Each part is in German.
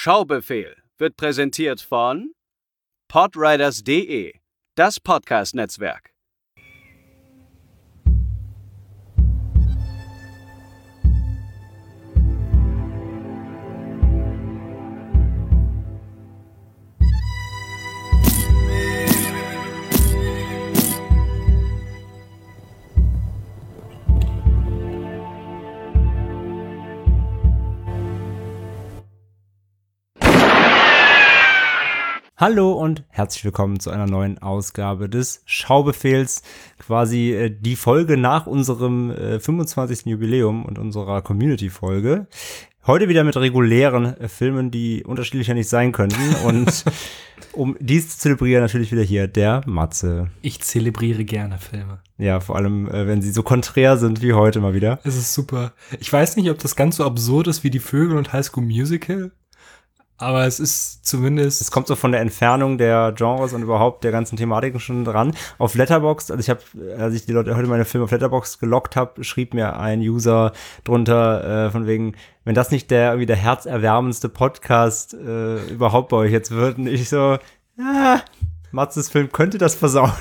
Schaubefehl wird präsentiert von podriders.de, das Podcast-Netzwerk. Hallo und herzlich willkommen zu einer neuen Ausgabe des Schaubefehls, quasi die Folge nach unserem 25. Jubiläum und unserer Community-Folge. Heute wieder mit regulären Filmen, die unterschiedlicher nicht sein könnten, und um dies zu zelebrieren, natürlich wieder hier der Matze. Ich zelebriere gerne Filme. Ja, vor allem, wenn sie so konträr sind wie heute mal wieder. Es ist super. Ich weiß nicht, ob das ganz so absurd ist wie die Vögel und High School Musical. Aber es ist zumindest... Es kommt so von der Entfernung der Genres und überhaupt der ganzen Thematiken schon dran. Auf Letterboxd, also als ich die Leute heute meine Filme auf Letterboxd gelockt habe, schrieb mir ein User drunter, von wegen, wenn das nicht der herzerwärmendste Podcast überhaupt bei euch jetzt wird. Und ich so, Matzes Film könnte das versauen.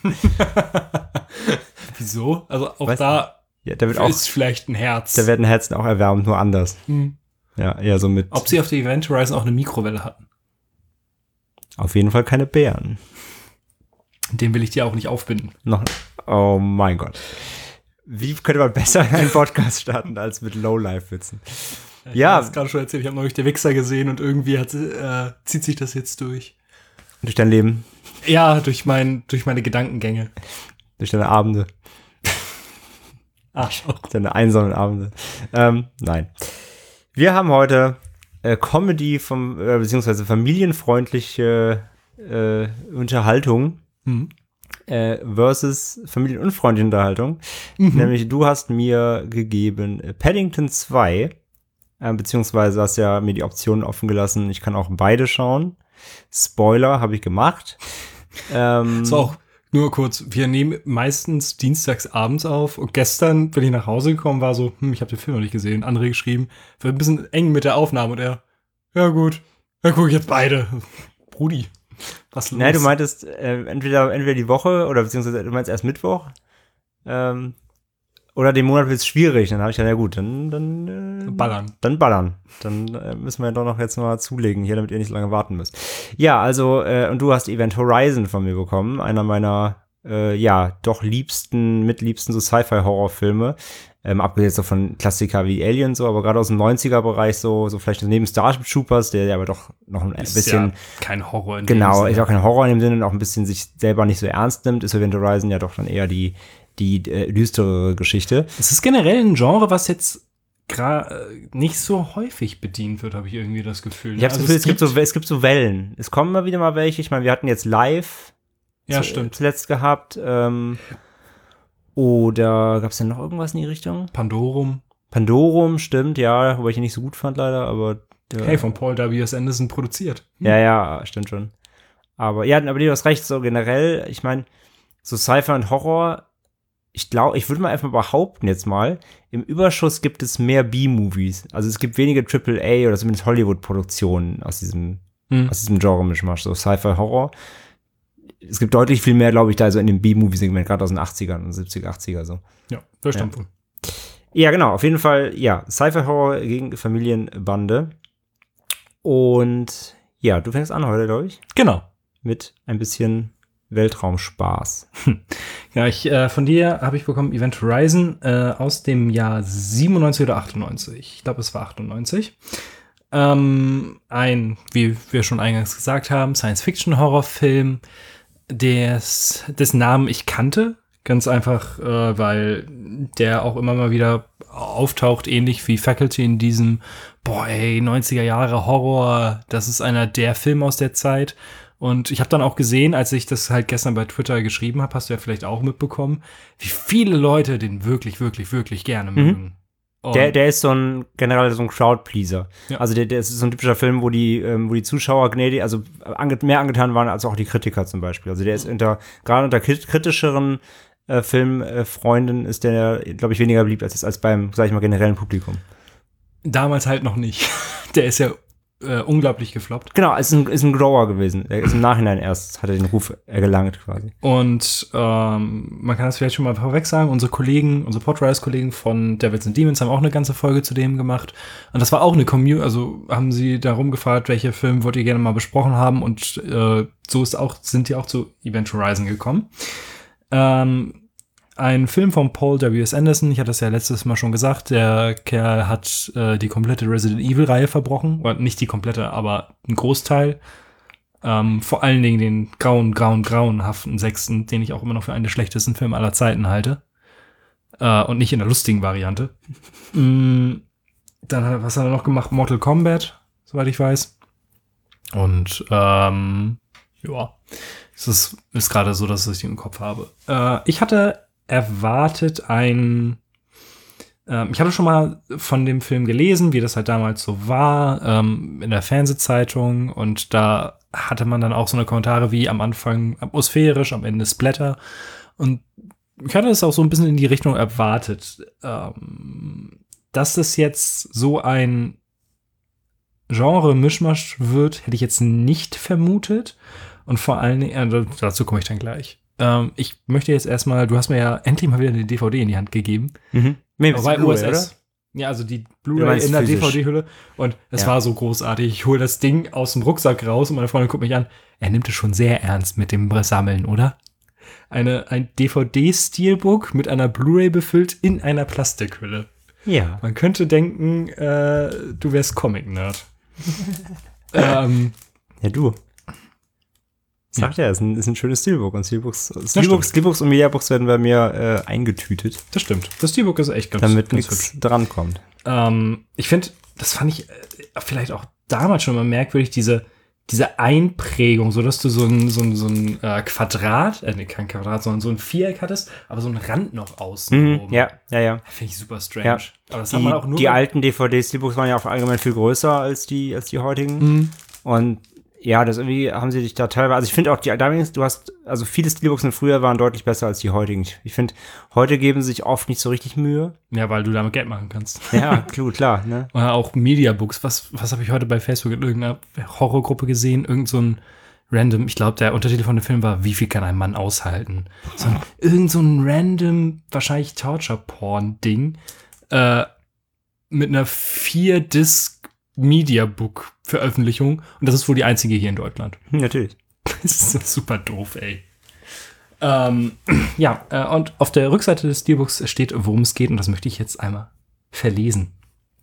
Wieso? Also auch da ist vielleicht ein Herz. Da werden Herzen auch erwärmt, nur anders. Ja, eher so mit. Ob sie auf der Event Horizon auch eine Mikrowelle hatten? Auf jeden Fall keine Bären. Den will ich dir auch nicht aufbinden. Oh mein Gott. Wie könnte man besser einen Podcast starten als mit Lowlife-Witzen? Ich habe es gerade schon erzählt, ich habe neulich Der Wichser gesehen und irgendwie zieht sich das jetzt durch. Durch dein Leben? Ja, durch meine Gedankengänge. Durch deine Abende. Arschloch. Deine einsamen Abende. Nein. Wir haben heute Comedy beziehungsweise familienfreundliche Unterhaltung versus familienunfreundliche Unterhaltung. Nämlich du hast mir gegeben Paddington 2, beziehungsweise hast ja mir die Optionen offen gelassen, ich kann auch beide schauen. Spoiler habe ich gemacht. So, auch nur kurz, wir nehmen meistens dienstags abends auf und gestern, wenn ich nach Hause gekommen war, so, ich habe den Film noch nicht gesehen, André geschrieben, wird ein bisschen eng mit der Aufnahme und er, ja gut, dann gucke ich jetzt beide. Brudi, was los? Nein, du meintest entweder die Woche oder beziehungsweise du meinst erst Mittwoch oder den Monat wird es schwierig. Dann habe ich ja gut, dann ballern. Dann ballern. Dann müssen wir doch noch jetzt mal zulegen hier, damit ihr nicht so lange warten müsst. Ja, also, und du hast Event Horizon von mir bekommen. Einer meiner, doch mitliebsten so Sci-Fi-Horrorfilme. Abgesehen so von Klassiker wie Alien so, aber gerade aus dem 90er-Bereich so vielleicht neben Starship Troopers, der aber doch noch ein bisschen... Ja kein Horror in dem Sinne. Genau, ist auch kein Horror in dem Sinne und auch ein bisschen sich selber nicht so ernst nimmt, ist Event Horizon ja doch dann eher die düstere Geschichte. Es ist generell ein Genre, was jetzt nicht so häufig bedient wird, habe ich irgendwie das Gefühl. Ich habe das Gefühl, es gibt so Wellen. Es kommen mal wieder mal welche. Ich meine, wir hatten jetzt Live zuletzt gehabt. Oder gab es denn noch irgendwas in die Richtung? Pandorum, stimmt, ja. Wobei ich ihn nicht so gut fand leider, aber... von Paul W.S. Anderson produziert. Ja, stimmt schon. Aber du hast recht, so generell, ich meine, so Sci-Fi und Horror, ich würde mal einfach behaupten jetzt mal, im Überschuss gibt es mehr B-Movies. Also es gibt weniger AAA oder zumindest Hollywood-Produktionen aus diesem Genre-Mischmasch, so Sci-Fi, Horror. Es gibt deutlich viel mehr, glaube ich, da so in dem B-Movie-Segment, gerade aus den 80ern und 70er, 80er so. Ja, verstanden. Ja, genau, auf jeden Fall, ja, Sci-Fi-Horror gegen Familienbande. Und ja, du fängst an heute, glaube ich. Genau. Mit ein bisschen Weltraumspaß. Ja, von dir habe ich bekommen Event Horizon aus dem Jahr 97 oder 98. Ich glaube, es war 98. Ein, wie wir schon eingangs gesagt haben, Science-Fiction-Horrorfilm, dessen Namen ich kannte. Ganz einfach, weil der auch immer mal wieder auftaucht, ähnlich wie Faculty in diesem 90er Jahre Horror. Das ist einer der Filme aus der Zeit. Und ich habe dann auch gesehen, als ich das halt gestern bei Twitter geschrieben habe, hast du ja vielleicht auch mitbekommen, wie viele Leute den wirklich, wirklich, wirklich gerne mögen. Der ist generell so ein Crowdpleaser. Ja. Also der ist so ein typischer Film, wo die Zuschauer gnädig, also mehr angetan waren als auch die Kritiker zum Beispiel. Also der ist gerade unter kritischeren Filmfreunden ist der, glaube ich, weniger beliebt als beim, sag ich mal, generellen Publikum. Damals halt noch nicht. Der ist ja unglaublich gefloppt. Genau, ist ein Grower gewesen. Er ist im Nachhinein erst, hat er den Ruf ergelangt quasi. Und man kann das vielleicht schon mal vorweg sagen, unsere Podrise-Kollegen von Devils and Demons haben auch eine ganze Folge zu dem gemacht. Und das war auch eine Community, also haben sie darum gefragt, welche Filme wollt ihr gerne mal besprochen haben. Und so sind die auch zu Event Horizon gekommen. Ein Film von Paul W.S. Anderson, ich hatte das ja letztes Mal schon gesagt, der Kerl hat die komplette Resident Evil-Reihe verbrochen. Oder nicht die komplette, aber einen Großteil. Vor allen Dingen den grauenhaften 6., den ich auch immer noch für einen der schlechtesten Filme aller Zeiten halte. Und nicht in der lustigen Variante. Dann was hat er noch gemacht? Mortal Kombat, soweit ich weiß. Und ja, es ist gerade so, dass ich den im Kopf habe. Ich hatte erwartet ich hatte schon mal von dem Film gelesen, wie das halt damals so war, in der Fernsehzeitung, und da hatte man dann auch so eine Kommentare wie am Anfang atmosphärisch, am Ende Splatter, und ich hatte es auch so ein bisschen in die Richtung erwartet, dass das jetzt so ein Genre-Mischmasch wird, hätte ich jetzt nicht vermutet, und vor allen Dingen, dazu komme ich dann gleich. Ich möchte jetzt erstmal, du hast mir ja endlich mal wieder eine DVD in die Hand gegeben. Mhm. Bei USS. Oder? Ja, also die Blu-ray in der DVD-Hülle. Und es war so großartig. Ich hole das Ding aus dem Rucksack raus und meine Freundin guckt mich an. Er nimmt es schon sehr ernst mit dem Sammeln, oder? Ein DVD-Steelbook mit einer Blu-ray befüllt in einer Plastikhülle. Ja. Man könnte denken, du wärst Comic-Nerd. Ja, du. Sagt ja, ist ein schönes Steelbook. Und Steelbooks und Mediabooks werden bei mir eingetütet. Das stimmt. Das Steelbook ist echt ganz damit nichts drankommt. Ich finde, das fand ich vielleicht auch damals schon mal merkwürdig, diese Einprägung, so dass du so ein Quadrat, kein Quadrat, sondern so ein Viereck hattest, aber so ein Rand noch außen oben. Ja. Finde ich super strange. Ja. Aber das hat man auch nur die alten DVD-Steelbooks waren ja auch allgemein viel größer als die heutigen. Und ja, das irgendwie haben sie dich da teilweise, also ich finde auch, also viele Steelbooks von früher waren deutlich besser als die heutigen. Ich finde, heute geben sie sich oft nicht so richtig Mühe. Ja, weil du damit Geld machen kannst. Ja, klar, ne? Oder auch Mediabooks. Was habe ich heute bei Facebook in irgendeiner Horrorgruppe gesehen? Irgend so ein random, ich glaube, der Untertitel von dem Film war, wie viel kann ein Mann aushalten? Irgend so ein random, wahrscheinlich Torture-Porn-Ding mit einer 4-Disc Mediabook-Veröffentlichung, und das ist wohl die einzige hier in Deutschland. Natürlich. Das ist super doof, ey. Und auf der Rückseite des Steelbooks steht, worum es geht, und das möchte ich jetzt einmal verlesen.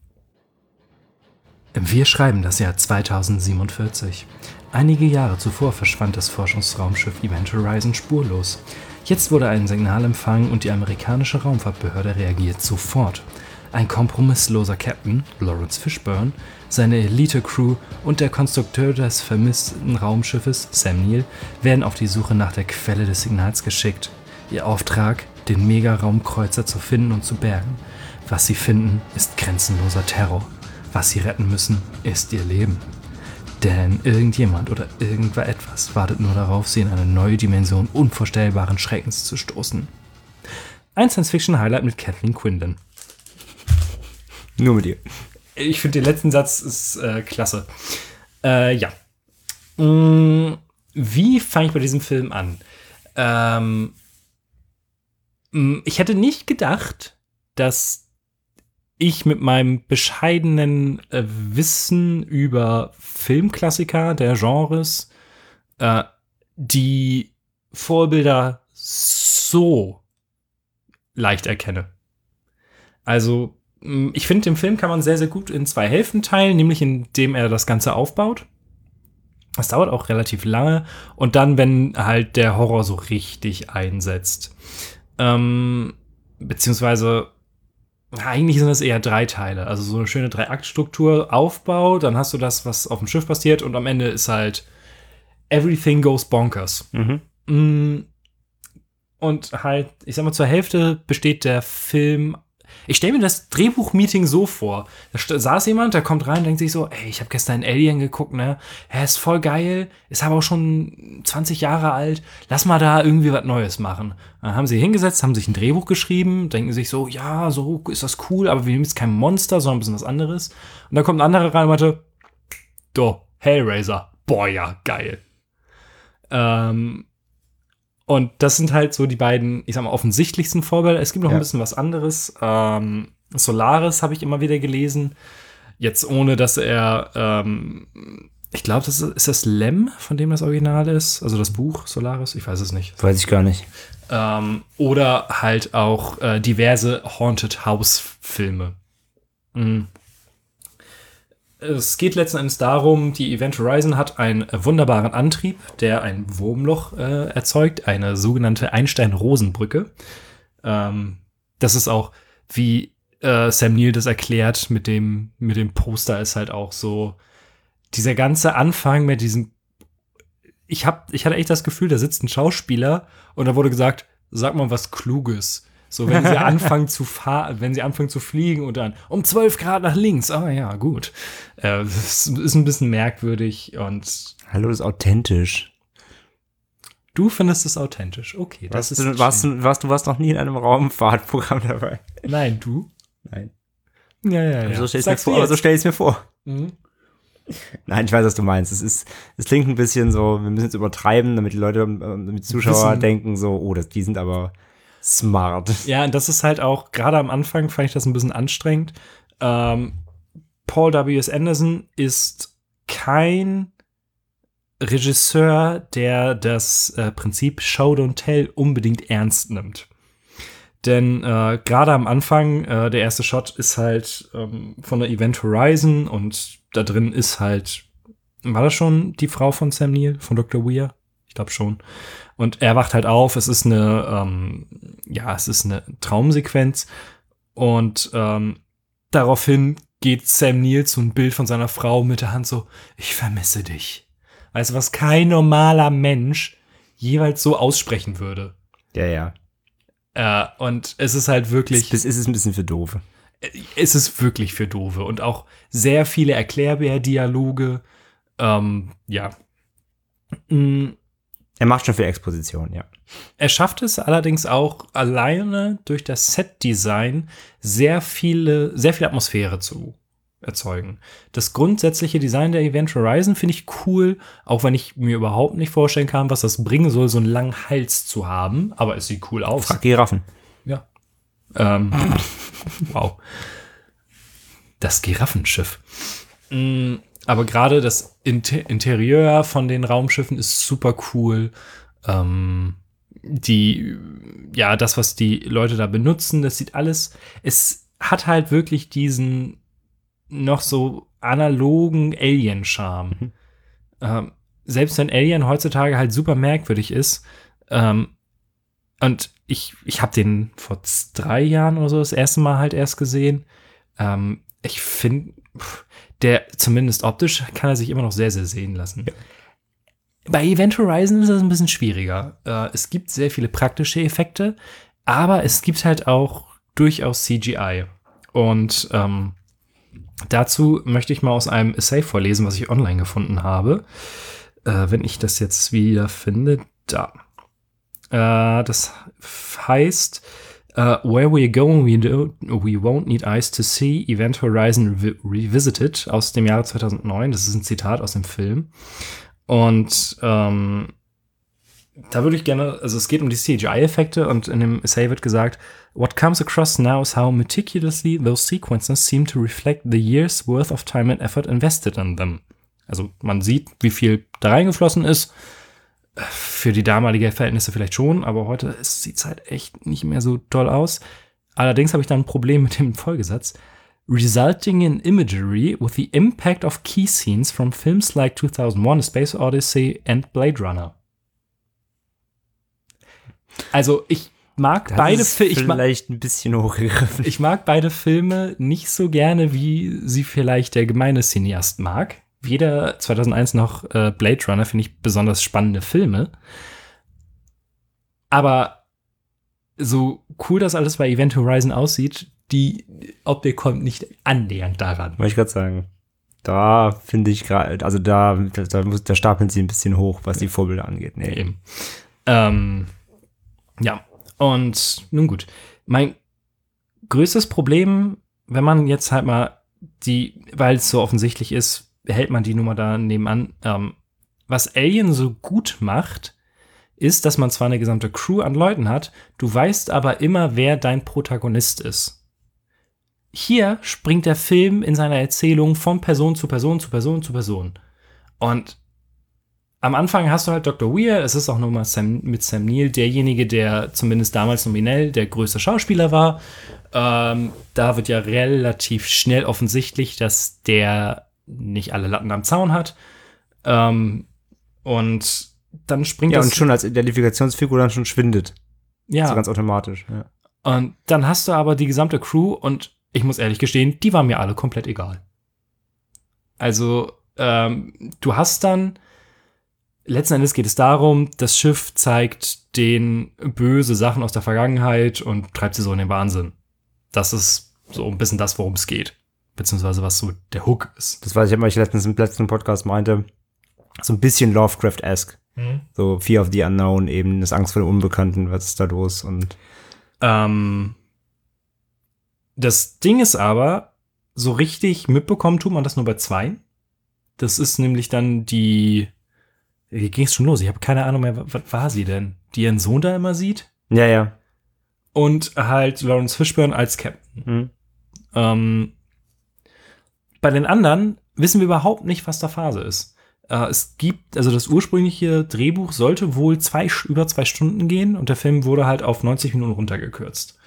Wir schreiben das Jahr 2047. Einige Jahre zuvor verschwand das Forschungsraumschiff Event Horizon spurlos. Jetzt wurde ein Signal empfangen und die amerikanische Raumfahrtbehörde reagiert sofort. Ein kompromissloser Captain, Lawrence Fishburne, seine Elite-Crew und der Konstrukteur des vermissten Raumschiffes, Sam Neill, werden auf die Suche nach der Quelle des Signals geschickt. Ihr Auftrag, den Mega-Raumkreuzer zu finden und zu bergen. Was sie finden, ist grenzenloser Terror. Was sie retten müssen, ist ihr Leben. Denn irgendjemand oder irgendetwas wartet nur darauf, sie in eine neue Dimension unvorstellbaren Schreckens zu stoßen. Ein Science-Fiction-Highlight mit Kathleen Quinlan. Nur mit dir. Ich finde, den letzten Satz ist klasse. Ja. Wie fange ich bei diesem Film an? Ich hätte nicht gedacht, dass ich mit meinem bescheidenen Wissen über Filmklassiker der Genres die Vorbilder so leicht erkenne. Also, ich finde, den Film kann man sehr, sehr gut in 2 Hälften teilen, nämlich indem er das Ganze aufbaut. Das dauert auch relativ lange. Und dann, wenn halt der Horror so richtig einsetzt. Beziehungsweise, eigentlich sind das eher 3 Teile. Also so eine schöne 3-Akt-Struktur, Aufbau, dann hast du das, was auf dem Schiff passiert, und am Ende ist halt everything goes bonkers. Und halt, ich sag mal, zur Hälfte besteht der Film. Ich stelle mir das Drehbuch-Meeting so vor. Da saß jemand, der kommt rein und denkt sich so, ey, ich habe gestern Alien geguckt, ne? Er ist voll geil, ist aber auch schon 20 Jahre alt. Lass mal da irgendwie was Neues machen. Dann haben sie hingesetzt, haben sich ein Drehbuch geschrieben, denken sich so, ja, so ist das cool, aber wir nehmen jetzt kein Monster, sondern ein bisschen was anderes. Und dann kommt ein anderer rein und meinte, Hellraiser. Boah, ja, geil. Und das sind halt so die beiden, ich sag mal, offensichtlichsten Vorbilder. Es gibt noch ein bisschen was anderes. Solaris habe ich immer wieder gelesen. Jetzt ohne, dass er, ich glaube, ist das Lem, von dem das Original ist? Also das Buch Solaris? Ich weiß es nicht. Weiß ich gar nicht. Oder halt auch diverse Haunted House-Filme. Es geht letzten Endes darum, die Event Horizon hat einen wunderbaren Antrieb, der ein Wurmloch erzeugt, eine sogenannte Einstein-Rosen-Brücke. Das ist auch, wie Sam Neill das erklärt, mit dem Poster ist halt auch so, dieser ganze Anfang mit diesem, ich hatte echt das Gefühl, da sitzt ein Schauspieler und da wurde gesagt, sag mal was Kluges. So, wenn sie anfangen zu fliegen und dann um 12 Grad nach links. Ah ja, gut. Das ist ein bisschen merkwürdig und. Hallo, das ist authentisch. Du findest es authentisch. Okay, das ist. Du warst noch nie in einem Raumfahrtprogramm dabei. Nein, du? Nein. Ja. So stell ich es mir vor. Mhm. Nein, ich weiß, was du meinst. Es klingt ein bisschen so, wir müssen es übertreiben, damit die Leute, damit die Zuschauer denken so, oh, die sind aber smart. Ja, und das ist halt auch, gerade am Anfang fand ich das ein bisschen anstrengend. Paul W.S. Anderson ist kein Regisseur, der das Prinzip Show Don't Tell unbedingt ernst nimmt. Denn gerade am Anfang, der erste Shot ist halt von der Event Horizon und da drin ist halt, war das schon die Frau von Sam Neill, von Dr. Weir? Ich glaube schon. Und er wacht halt auf, es ist eine Traumsequenz und daraufhin geht Sam Neill zu einem Bild von seiner Frau mit der Hand so, ich vermisse dich. Weißt du, was kein normaler Mensch jeweils so aussprechen würde. Ja. Und es ist halt wirklich. Es ist ein bisschen für Doofe. Es ist wirklich für Doofe und auch sehr viele Erklärbär-Dialoge. Ja. Er macht schon viel Exposition, ja. Er schafft es allerdings auch alleine durch das Set-Design sehr viel Atmosphäre zu erzeugen. Das grundsätzliche Design der Event Horizon finde ich cool, auch wenn ich mir überhaupt nicht vorstellen kann, was das bringen soll, so einen langen Hals zu haben. Aber es sieht cool aus. Frag Giraffen. Ja. Wow. Das Giraffenschiff. Aber gerade das Interieur von den Raumschiffen ist super cool. Das, was die Leute da benutzen, das sieht alles, es hat halt wirklich diesen noch so analogen Alien-Charme. Selbst wenn Alien heutzutage halt super merkwürdig ist, und ich habe den vor 3 Jahren oder so das erste Mal halt erst gesehen. Ich finde, der zumindest optisch kann er sich immer noch sehr, sehr sehen lassen. Ja. Bei Event Horizon ist das ein bisschen schwieriger. Es gibt sehr viele praktische Effekte, aber es gibt halt auch durchaus CGI. Und dazu möchte ich mal aus einem Essay vorlesen, was ich online gefunden habe. Wenn ich das jetzt wieder finde, da. Das heißt, Where We're Going, we won't need eyes to see, Event Horizon Revisited aus dem Jahre 2009. Das ist ein Zitat aus dem Film. Und da würde ich gerne, also es geht um die CGI-Effekte und in dem Essay wird gesagt, what comes across now is how meticulously those sequences seem to reflect the year's worth of time and effort invested in them. Also man sieht, wie viel da reingeflossen ist. Für die damalige Verhältnisse vielleicht schon, aber heute sieht es halt echt nicht mehr so toll aus. Allerdings habe ich dann ein Problem mit dem Folgesatz. Resulting in imagery with the impact of key scenes from films like 2001: A Space Odyssey and Blade Runner. Also ich mag beide Filme. Vielleicht ein bisschen hochgegriffen. Ich mag beide Filme nicht so gerne, wie sie vielleicht der gemeine Cineast mag. Weder 2001 noch Blade Runner finde ich besonders spannende Filme. Aber so cool das alles bei Event Horizon aussieht, die Optik kommt nicht annähernd daran. Wollte ich gerade sagen. Da finde ich gerade, also da stapeln sie ein bisschen hoch, was die Vorbilder angeht. Nee. Eben. Ja, und nun gut. Mein größtes Problem, wenn man jetzt halt mal weil es so offensichtlich ist, hält man die Nummer da nebenan. Was Alien so gut macht, ist, dass man zwar eine gesamte Crew an Leuten hat, du weißt aber immer, wer dein Protagonist ist. Hier springt der Film in seiner Erzählung von Person zu Person zu Person zu Person. Und am Anfang hast du halt Dr. Weir, es ist auch nochmal mit Sam Neill derjenige, der zumindest damals nominell der größte Schauspieler war. Da wird ja relativ schnell offensichtlich, dass der nicht alle Latten am Zaun hat. Und dann springt Ja, das. und schon als Identifikationsfigur dann schon schwindet. Ja. So ganz automatisch, ja. Und dann hast du aber die gesamte Crew und ich muss ehrlich gestehen, die waren mir alle komplett egal. Also, du hast dann, letzten Endes geht es darum, das Schiff zeigt denen böse Sachen aus der Vergangenheit und treibt sie so in den Wahnsinn. Das ist so ein bisschen das, worum es geht. Beziehungsweise was so der Hook ist. Das weiß ich, was ich letztens im letzten Podcast meinte. So ein bisschen Lovecraft-esque. So Fear of the Unknown, eben das Angst vor dem Unbekannten, was ist da los? Und das Ding ist aber, so richtig mitbekommen tut man das nur bei 2. Das ist nämlich dann wie ging es schon los? Ich habe keine Ahnung mehr, was war sie denn? Die ihren Sohn da immer sieht? ja. Und halt Lawrence Fishburne als Captain. Bei den anderen wissen wir überhaupt nicht, was da Phase ist. Es gibt, also das ursprüngliche Drehbuch sollte wohl über 2 Stunden gehen und der Film wurde halt auf 90 Minuten runtergekürzt.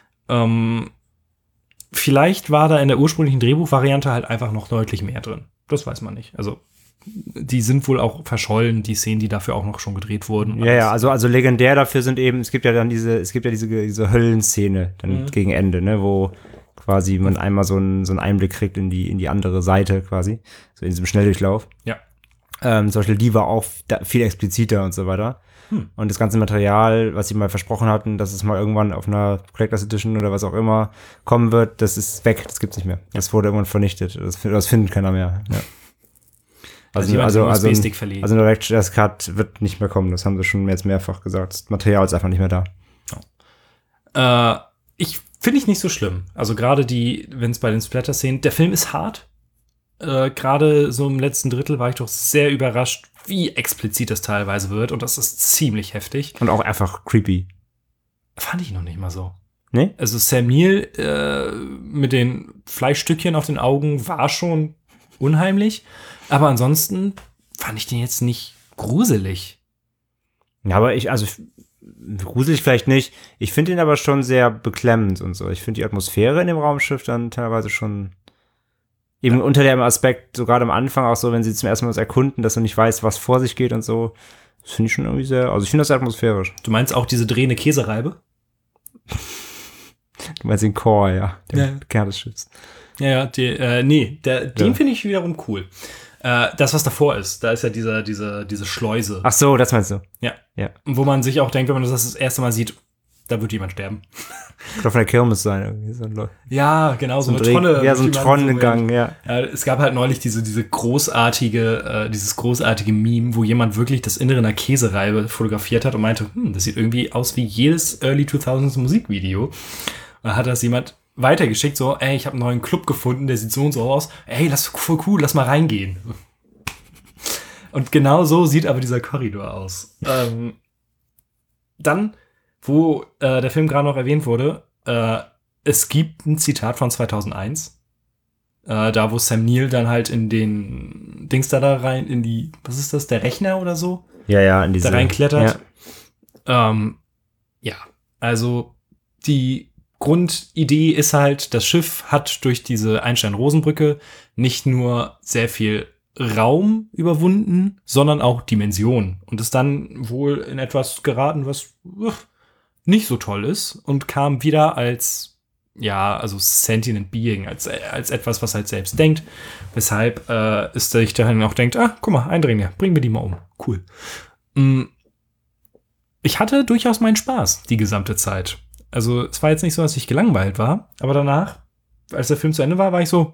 Vielleicht war da in der ursprünglichen Drehbuchvariante halt einfach noch deutlich mehr drin. Das weiß man nicht. Also die sind wohl auch verschollen, die Szenen, die dafür auch noch schon gedreht wurden. Ja, also legendär dafür sind eben, es gibt ja diese Höllenszene dann gegen Ende, ne, wo quasi man einmal so einen Einblick kriegt in die andere Seite quasi, so in diesem Schnelldurchlauf. Ja. Zum Beispiel, die war auch viel expliziter und so weiter. Und das ganze Material, was sie mal versprochen hatten, dass es mal irgendwann auf einer Collectors Edition oder was auch immer kommen wird, das ist weg, das gibt's nicht mehr. Das wurde irgendwann vernichtet. Das findet keiner mehr. Ja. Also ein Director's Cut wird nicht mehr kommen. Das haben sie schon jetzt mehrfach gesagt. Das Material ist einfach nicht mehr da. Finde ich nicht so schlimm. Also gerade wenn es bei den Splatter-Szenen, der Film ist hart. Gerade so im letzten Drittel war ich doch sehr überrascht, wie explizit das teilweise wird. Und das ist ziemlich heftig. Und auch einfach creepy. Fand ich noch nicht mal so. Nee? Also Sam Neill mit den Fleischstückchen auf den Augen war schon unheimlich. Aber ansonsten fand ich den jetzt nicht gruselig. Ja, aber gruselig vielleicht nicht. Ich finde ihn aber schon sehr beklemmend und so. Ich finde die Atmosphäre in dem Raumschiff dann teilweise schon eben unter dem Aspekt, so gerade am Anfang auch so, wenn sie zum ersten Mal was erkunden, dass du nicht weißt, was vor sich geht und so. Das finde ich schon irgendwie sehr, also ich finde das sehr atmosphärisch. Du meinst auch diese drehende Käsereibe? Du meinst den Core, ja. Der Kern des Schiffs. Ja, den finde ich wiederum cool. Das, was davor ist, da ist ja diese Schleuse. Ach so, das meinst du? Ja. Wo man sich auch denkt, wenn man das erste Mal sieht, da wird jemand sterben. Könnte von der Kirmes sein. Irgendwie. Ja, genau, so eine Tonne. Ja, so ein Tonnengang, ja. Es gab halt neulich dieses großartige Meme, wo jemand wirklich das Innere einer Käsereibe fotografiert hat und meinte, das sieht irgendwie aus wie jedes Early 2000s Musikvideo. Und dann hat das jemand weitergeschickt, so, ey, ich habe einen neuen Club gefunden, der sieht so und so aus. Ey, das ist voll cool, lass mal reingehen. Und genau so sieht aber dieser Korridor aus. Dann, wo der Film gerade noch erwähnt wurde, es gibt ein Zitat von 2001, da wo Sam Neill dann halt in den Dings da rein, in die, was ist das, der Rechner oder so? Ja, in diese. Da reinklettert. Ja, also die Grundidee ist halt, das Schiff hat durch diese Einstein-Rosen-Brücke nicht nur sehr viel Raum überwunden, sondern auch Dimension und ist dann wohl in etwas geraten, was nicht so toll ist und kam wieder als, also Sentient Being, als etwas, was halt selbst denkt, weshalb es sich dahin auch denkt, guck mal, Eindringlinge, bringen wir die mal um. Cool. Ich hatte durchaus meinen Spaß die gesamte Zeit. Also es war jetzt nicht so, dass ich gelangweilt war, aber danach, als der Film zu Ende war, war ich so,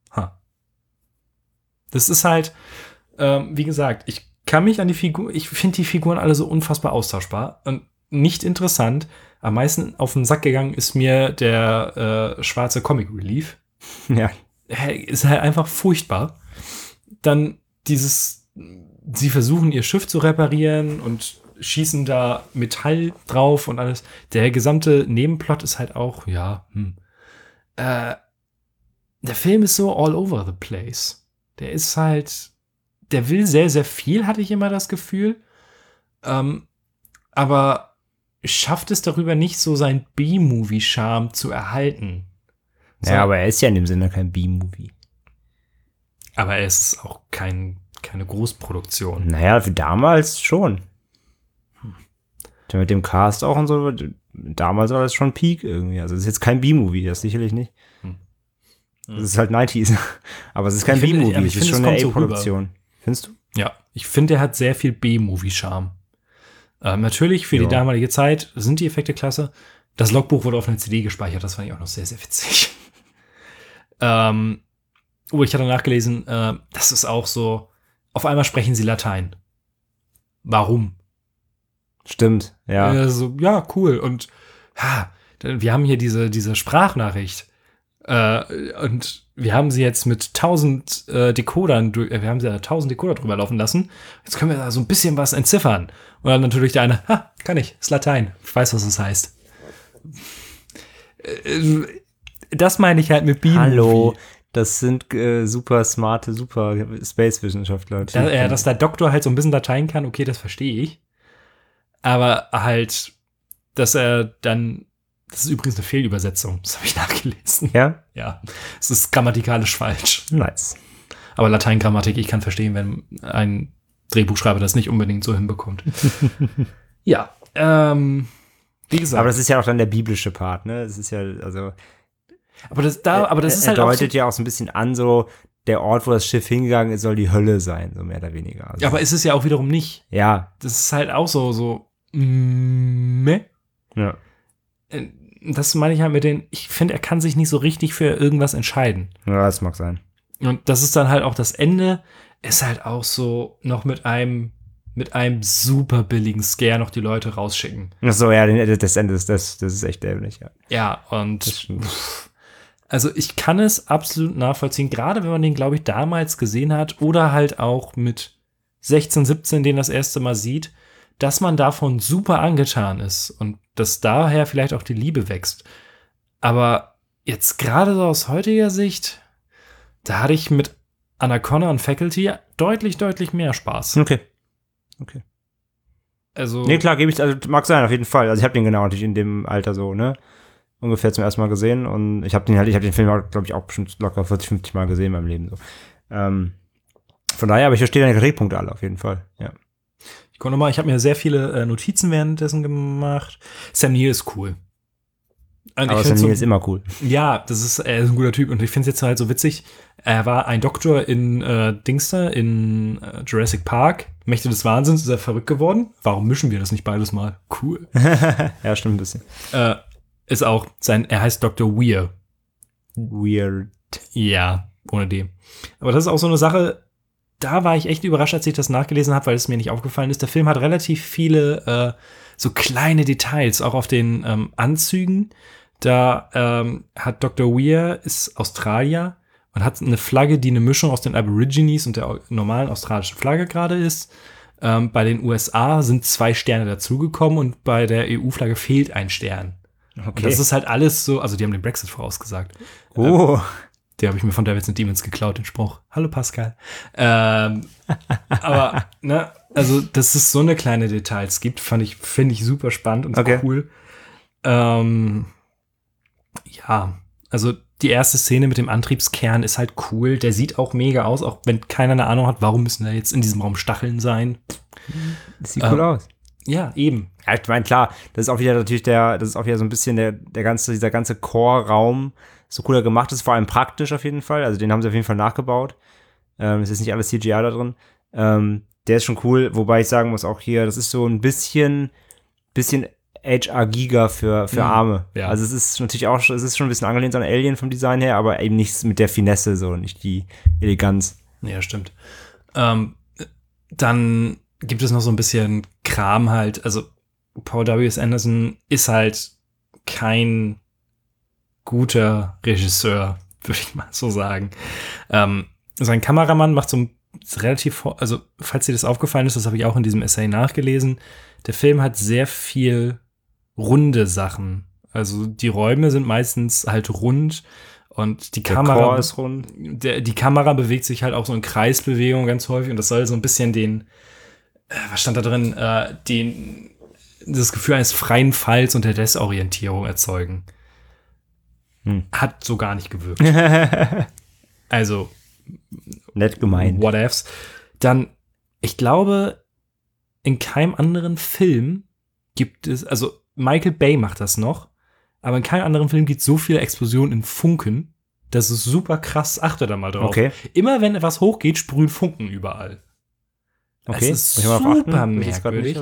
Das ist halt, wie gesagt, ich kann mich an die Figur, ich finde die Figuren alle so unfassbar austauschbar und nicht interessant. Am meisten auf den Sack gegangen ist mir der schwarze Comic Relief. Ja. Ist halt einfach furchtbar. dann sie versuchen ihr Schiff zu reparieren und schießen da Metall drauf und alles. Der gesamte Nebenplot ist halt auch, der Film ist so all over the place. Der ist halt, der will sehr, sehr viel, hatte ich immer das Gefühl. Aber schafft es darüber nicht, so seinen B-Movie-Charme zu erhalten. Ja, aber er ist ja in dem Sinne kein B-Movie. Aber er ist auch keine Großproduktion. Naja, für damals schon. Mit dem Cast auch und so, damals war das schon Peak irgendwie. Also es ist jetzt kein B-Movie, das sicherlich nicht. Das ist halt 90s. Aber es ist kein B-Movie, es ist schon eine A-Produktion. Findest du? Ja, ich finde, er hat sehr viel B-Movie-Charme. Natürlich, für die damalige Zeit sind die Effekte klasse. Das Logbuch wurde auf einer CD gespeichert, das fand ich auch noch sehr, sehr witzig. Ich hatte nachgelesen, das ist auch so, auf einmal sprechen sie Latein. Warum? Stimmt, ja. Ja, cool. Und wir haben hier diese Sprachnachricht. Und wir haben sie jetzt mit 1000 Decodern, wir haben sie da 1000 Decoder drüber laufen lassen. Jetzt können wir da so ein bisschen was entziffern. Und dann natürlich der eine, kann ich, ist Latein. Ich weiß, was das heißt. Das meine ich halt mit B-Movie. Hallo, das sind super smarte, super Space-Wissenschaftler. Dass der Doktor halt so ein bisschen Latein kann, okay, das verstehe ich. Aber halt, dass er dann, das ist übrigens eine Fehlübersetzung, das habe ich nachgelesen. Ja? Ja, es ist grammatikalisch falsch. Nice. Aber Lateingrammatik, ich kann verstehen, wenn ein Drehbuchschreiber das nicht unbedingt so hinbekommt. Ja, wie gesagt. Aber das ist ja auch dann der biblische Part, ne? Das ist ja, also. Aber das ist halt auch. Deutet ja auch so ein bisschen an, so, der Ort, wo das Schiff hingegangen ist, soll die Hölle sein, so mehr oder weniger. Also, aber ist es ja auch wiederum nicht. Ja. Das ist halt auch so, meh. Ja. Das meine ich halt ich finde, er kann sich nicht so richtig für irgendwas entscheiden. Ja, das mag sein. Und das ist dann halt auch das Ende, ist halt auch so noch mit einem super billigen Scare noch die Leute rausschicken. Ach so, ja, das Ende das ist echt dämlich, ja. Ja, und also ich kann es absolut nachvollziehen, gerade wenn man den, glaube ich, damals gesehen hat oder halt auch mit 16, 17 den das erste Mal sieht, dass man davon super angetan ist und dass daher vielleicht auch die Liebe wächst. Aber jetzt gerade so aus heutiger Sicht, da hatte ich mit Anaconda und Faculty deutlich, deutlich mehr Spaß. Okay. Also, Nee, klar, also mag sein, auf jeden Fall. Also ich habe den genau natürlich in dem Alter so, ne? Ungefähr zum ersten Mal gesehen und ich habe den Film, glaube ich, auch bestimmt locker 40, 50 Mal gesehen in meinem Leben. So. Von daher, aber ich verstehe deine Kritikpunkte alle, auf jeden Fall, ja. Ich habe mir sehr viele Notizen währenddessen gemacht. Sam Neill ist cool. Und aber Sam Neill ist immer cool. Ja, er ist ein guter Typ und ich finde es jetzt halt so witzig. Er war ein Doktor in Jurassic Park. Mächte des Wahnsinns, ist er verrückt geworden. Warum mischen wir das nicht beides mal? Cool. Ja, stimmt ein bisschen. Ist auch er heißt Dr. Weir. Weird. Ja, ohne D. Aber das ist auch so eine Sache, da war ich echt überrascht, als ich das nachgelesen habe, weil es mir nicht aufgefallen ist. Der Film hat relativ viele so kleine Details, auch auf den Anzügen. Da hat Dr. Weir, ist Australier und hat eine Flagge, die eine Mischung aus den Aborigines und der normalen australischen Flagge gerade ist. Bei den USA sind 2 Sterne dazugekommen und bei der EU-Flagge fehlt ein Stern. Okay. Und das ist halt alles so, also die haben den Brexit vorausgesagt. Oh. Die habe ich mir von Devils and Demons geklaut, den Spruch. Hallo Pascal. Aber, ne, also, dass es so eine kleine Details gibt, finde ich super spannend und cool. Ja, also die erste Szene mit dem Antriebskern ist halt cool. Der sieht auch mega aus, auch wenn keiner eine Ahnung hat, warum müssen da jetzt in diesem Raum Stacheln sein. Das sieht cool aus. Ja, eben. Ja, ich meine, klar, das ist auch wieder natürlich das ist auch wieder so ein bisschen dieser ganze Core-Raum so cooler gemacht ist, vor allem praktisch auf jeden Fall. Also den haben sie auf jeden Fall nachgebaut. Es ist nicht alles CGI da drin. Der ist schon cool, wobei ich sagen muss, auch hier, das ist so ein bisschen HR-Giga für Arme. Ja. Also es ist natürlich auch, es ist schon ein bisschen angelehnt an Alien vom Design her, aber eben nicht mit der Finesse, so nicht die Eleganz. Ja, stimmt. Dann gibt es noch so ein bisschen Kram halt. Also Paul W.S. Anderson ist halt kein guter Regisseur, würde ich mal so sagen. Sein Kameramann macht so ein relativ, also falls dir das aufgefallen ist, das habe ich auch in diesem Essay nachgelesen, der Film hat sehr viel runde Sachen. Also die Räume sind meistens halt rund und die Kamera ist rund. Die Kamera bewegt sich halt auch so in Kreisbewegung ganz häufig und das soll so ein bisschen was stand da drin, das Gefühl eines freien Falls und der Desorientierung erzeugen. Hat so gar nicht gewirkt. Also nett gemeint. Whatevs. Dann, ich glaube, in keinem anderen Film gibt es, also Michael Bay macht das noch, aber in keinem anderen Film gibt es so viele Explosionen in Funken. Das ist super krass, achte da mal drauf. Okay. Immer wenn etwas hochgeht, sprühen Funken überall. Okay. Das ist super merkwürdig.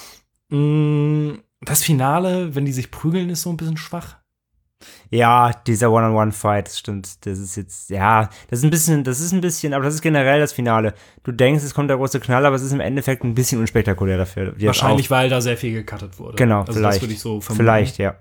Das Finale, wenn die sich prügeln, ist so ein bisschen schwach. Ja, dieser One-on-One-Fight, das stimmt. Das ist jetzt, ja, das ist ein bisschen, aber das ist generell das Finale. Du denkst, es kommt der große Knall, aber es ist im Endeffekt ein bisschen unspektakulär dafür. Wahrscheinlich, weil da sehr viel gecuttet wurde. Genau, also vielleicht. Das würde ich so vermuten. Vielleicht, ja.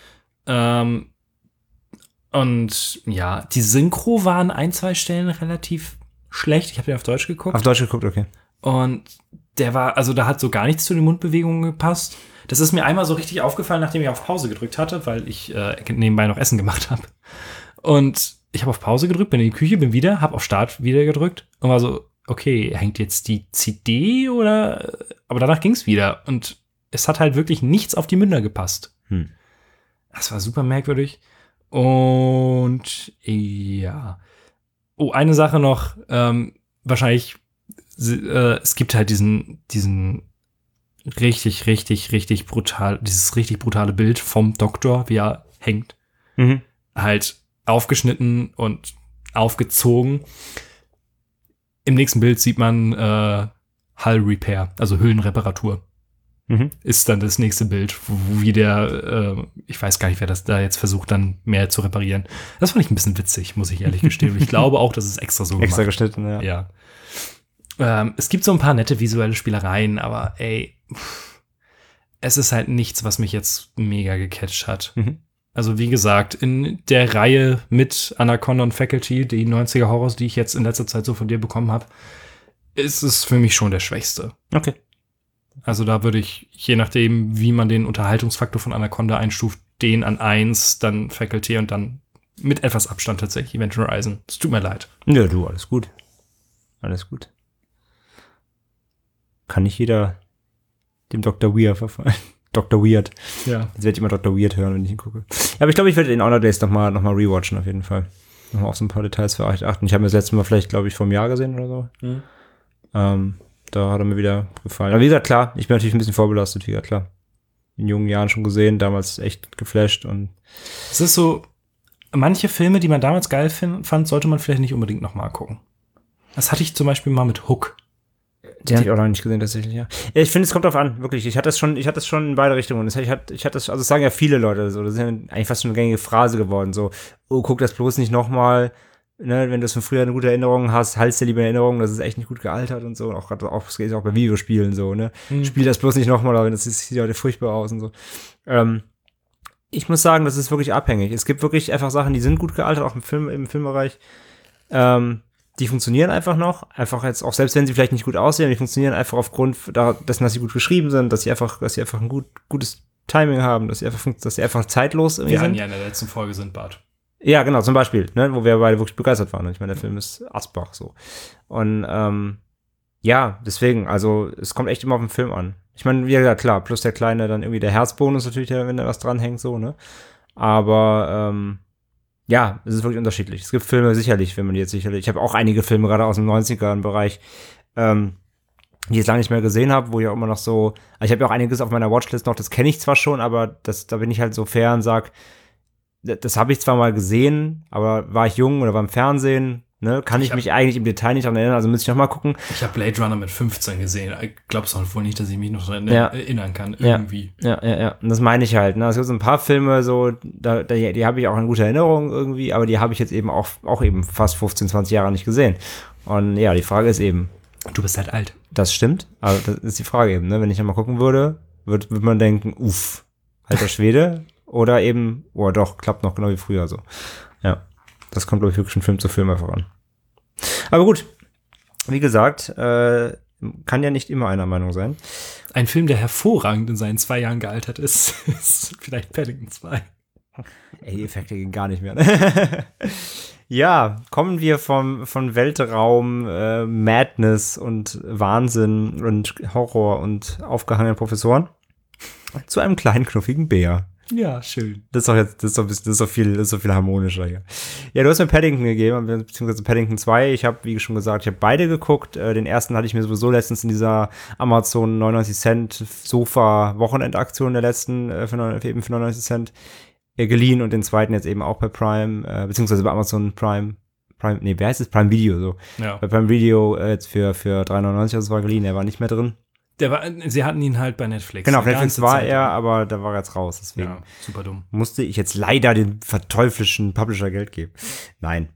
Und ja, die Synchro war an 1-2 Stellen relativ schlecht. Ich habe den auf Deutsch geguckt. Auf Deutsch geguckt, okay. Und da hat so gar nichts zu den Mundbewegungen gepasst. Das ist mir einmal so richtig aufgefallen, nachdem ich auf Pause gedrückt hatte, weil ich nebenbei noch Essen gemacht habe. Und ich habe auf Pause gedrückt, bin in die Küche, bin wieder, habe auf Start wieder gedrückt und war so, okay, hängt jetzt die CD oder? Aber danach ging es wieder und es hat halt wirklich nichts auf die Münder gepasst. Das war super merkwürdig. Und ja. Oh, eine Sache noch. Wahrscheinlich, es gibt halt diesen richtig, richtig, richtig brutal, dieses richtig brutale Bild vom Doktor, wie er hängt. Halt aufgeschnitten und aufgezogen. Im nächsten Bild sieht man Hull Repair, also Hüllenreparatur. Ist dann das nächste Bild, wie der, ich weiß gar nicht, wer das da jetzt versucht, dann mehr zu reparieren. Das fand ich ein bisschen witzig, muss ich ehrlich gestehen. Und ich glaube auch, dass es extra so gemacht. Extra geschnitten, ja. Es gibt so ein paar nette visuelle Spielereien, aber ey, es ist halt nichts, was mich jetzt mega gecatcht hat. Also wie gesagt, in der Reihe mit Anaconda und Faculty, die 90er Horrors, die ich jetzt in letzter Zeit so von dir bekommen habe, ist es für mich schon der schwächste. Okay. Also da würde ich, je nachdem, wie man den Unterhaltungsfaktor von Anaconda einstuft, den an 1, dann Faculty und dann mit etwas Abstand tatsächlich Event Horizon. Es tut mir leid. Ja, du, alles gut. Alles gut. Kann nicht jeder dem Dr. Weird verfallen. Dr. Weird. Ja. Jetzt werde ich immer Dr. Weird hören, wenn ich ihn gucke. Ja, aber ich glaube, ich werde den Honor Days noch mal rewatchen, auf jeden Fall. Nochmal auf so ein paar Details für achten. Ich habe mir das letzte Mal vielleicht, glaube ich, vor einem Jahr gesehen oder so. Da hat er mir wieder gefallen. Aber wie gesagt, klar, ich bin natürlich ein bisschen vorbelastet, wie gesagt, klar. In jungen Jahren schon gesehen, damals echt geflasht und es ist so, manche Filme, die man damals geil fand, sollte man vielleicht nicht unbedingt nochmal gucken. Das hatte ich zum Beispiel mal mit Hook. Den habe ich auch noch nicht gesehen, tatsächlich, ja. Ich finde, es kommt drauf an, wirklich. Ich hatte das schon in beide Richtungen. Ich hatte das, also das sagen ja viele Leute so, das ist ja eigentlich fast schon eine gängige Phrase geworden, so, oh, guck das bloß nicht nochmal, ne, wenn du es von früher eine gute Erinnerung hast, halt's dir lieber in Erinnerung, das ist echt nicht gut gealtert und so. Auch gerade auch bei Videospielen so, ne. Spiel das bloß nicht nochmal, aber das sieht heute furchtbar aus und so. Ich muss sagen, das ist wirklich abhängig. Es gibt wirklich einfach Sachen, die sind gut gealtert, auch im Filmbereich. Die funktionieren einfach noch. Einfach jetzt, auch selbst wenn sie vielleicht nicht gut aussehen, die funktionieren einfach aufgrund dessen, dass sie gut geschrieben sind, dass sie einfach ein gutes Timing haben, dass sie einfach zeitlos irgendwie Wir sind. hatten ja in der letzten Folge Sindbad. Ja, genau, zum Beispiel, ne, wo wir beide wirklich begeistert waren. Ich meine, der Film ist Asbach so. Und ja, deswegen, also es kommt echt immer auf den Film an. Ich meine, ja klar, plus der kleine, dann irgendwie der Herzbonus natürlich, wenn da was dranhängt, so, ne? Aber ja, es ist wirklich unterschiedlich. Es gibt Filme sicherlich, ich habe auch einige Filme gerade aus dem 90er-Bereich, die ich jetzt lange nicht mehr gesehen habe, wo ich auch immer noch so, ich habe ja auch einiges auf meiner Watchlist noch, das kenne ich zwar schon, aber da bin ich halt so fair und sag, das habe ich zwar mal gesehen, aber war ich jung oder war im Fernsehen, ne, kann ich mich eigentlich im Detail nicht daran erinnern, also müsste ich noch mal gucken. Ich habe Blade Runner mit 15 gesehen. Ich glaube es auch wohl nicht, dass ich mich noch daran erinnern kann, irgendwie. Ja. Und das meine ich halt, ne, es gibt so ein paar Filme, so, die habe ich auch in guter Erinnerung irgendwie, aber die habe ich jetzt eben auch eben fast 15, 20 Jahre nicht gesehen. Und ja, die Frage ist eben. Du bist halt alt. Das stimmt, aber das ist die Frage eben, ne, wenn ich nochmal gucken würde, würde man denken, alter Schwede, oder eben, oh doch, klappt noch genau wie früher so. Ja, das kommt, glaube ich, wirklich von Film zu Film einfach an. Aber gut, wie gesagt, kann ja nicht immer einer Meinung sein. Ein Film, der hervorragend in seinen 2 Jahren gealtert ist, ist vielleicht Paddington 2. Ey, die Effekte gehen gar nicht mehr. Ja, kommen wir von Weltraum, Madness und Wahnsinn und Horror und aufgehangenen Professoren zu einem kleinen, knuffigen Bär. Ja, schön. Das ist doch viel harmonischer hier. Ja, du hast mir Paddington gegeben, beziehungsweise Paddington 2. Ich habe, wie schon gesagt, ich habe beide geguckt. Den ersten hatte ich mir sowieso letztens in dieser Amazon 99 Cent Sofa-Wochenendaktion der letzten, für 99 Cent geliehen und den zweiten jetzt eben auch bei Prime, beziehungsweise bei Amazon Prime, wie heißt es? Prime Video, so. Ja. Bei Prime Video jetzt für 3,99 das war geliehen, der war nicht mehr drin. Sie hatten ihn halt bei Netflix. Genau, auf Netflix war er, aber da war er jetzt raus, deswegen. Ja, super dumm. Musste ich jetzt leider den verteuflischen Publisher Geld geben. Nein.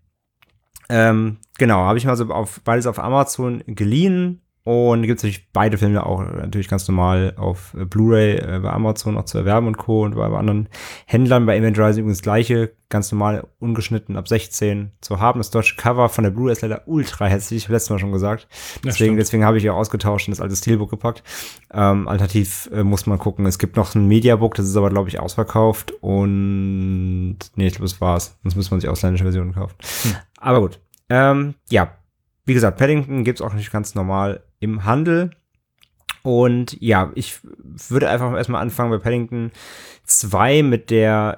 Genau, habe ich mal so beides auf Amazon geliehen. Und gibt es natürlich beide Filme auch natürlich ganz normal auf Blu-ray bei Amazon auch zu erwerben und Co. Und bei anderen Händlern. Bei Event Rising übrigens das gleiche, ganz normal ungeschnitten ab 16 zu haben. Das deutsche Cover von der Blu-ray ist leider ultra hässlich, ich habe letztes Mal schon gesagt. Deswegen habe ich auch ausgetauscht und das alte Steelbook gepackt. Alternativ muss man gucken. Es gibt noch ein Mediabook, das ist aber, glaube ich, ausverkauft. Und nee, ich glaube, das war's. Sonst muss man sich ausländische Versionen kaufen. Aber gut. Ja. Wie gesagt, Paddington gibt's auch nicht ganz normal im Handel. Und ja, ich würde einfach erstmal anfangen bei Paddington 2 mit der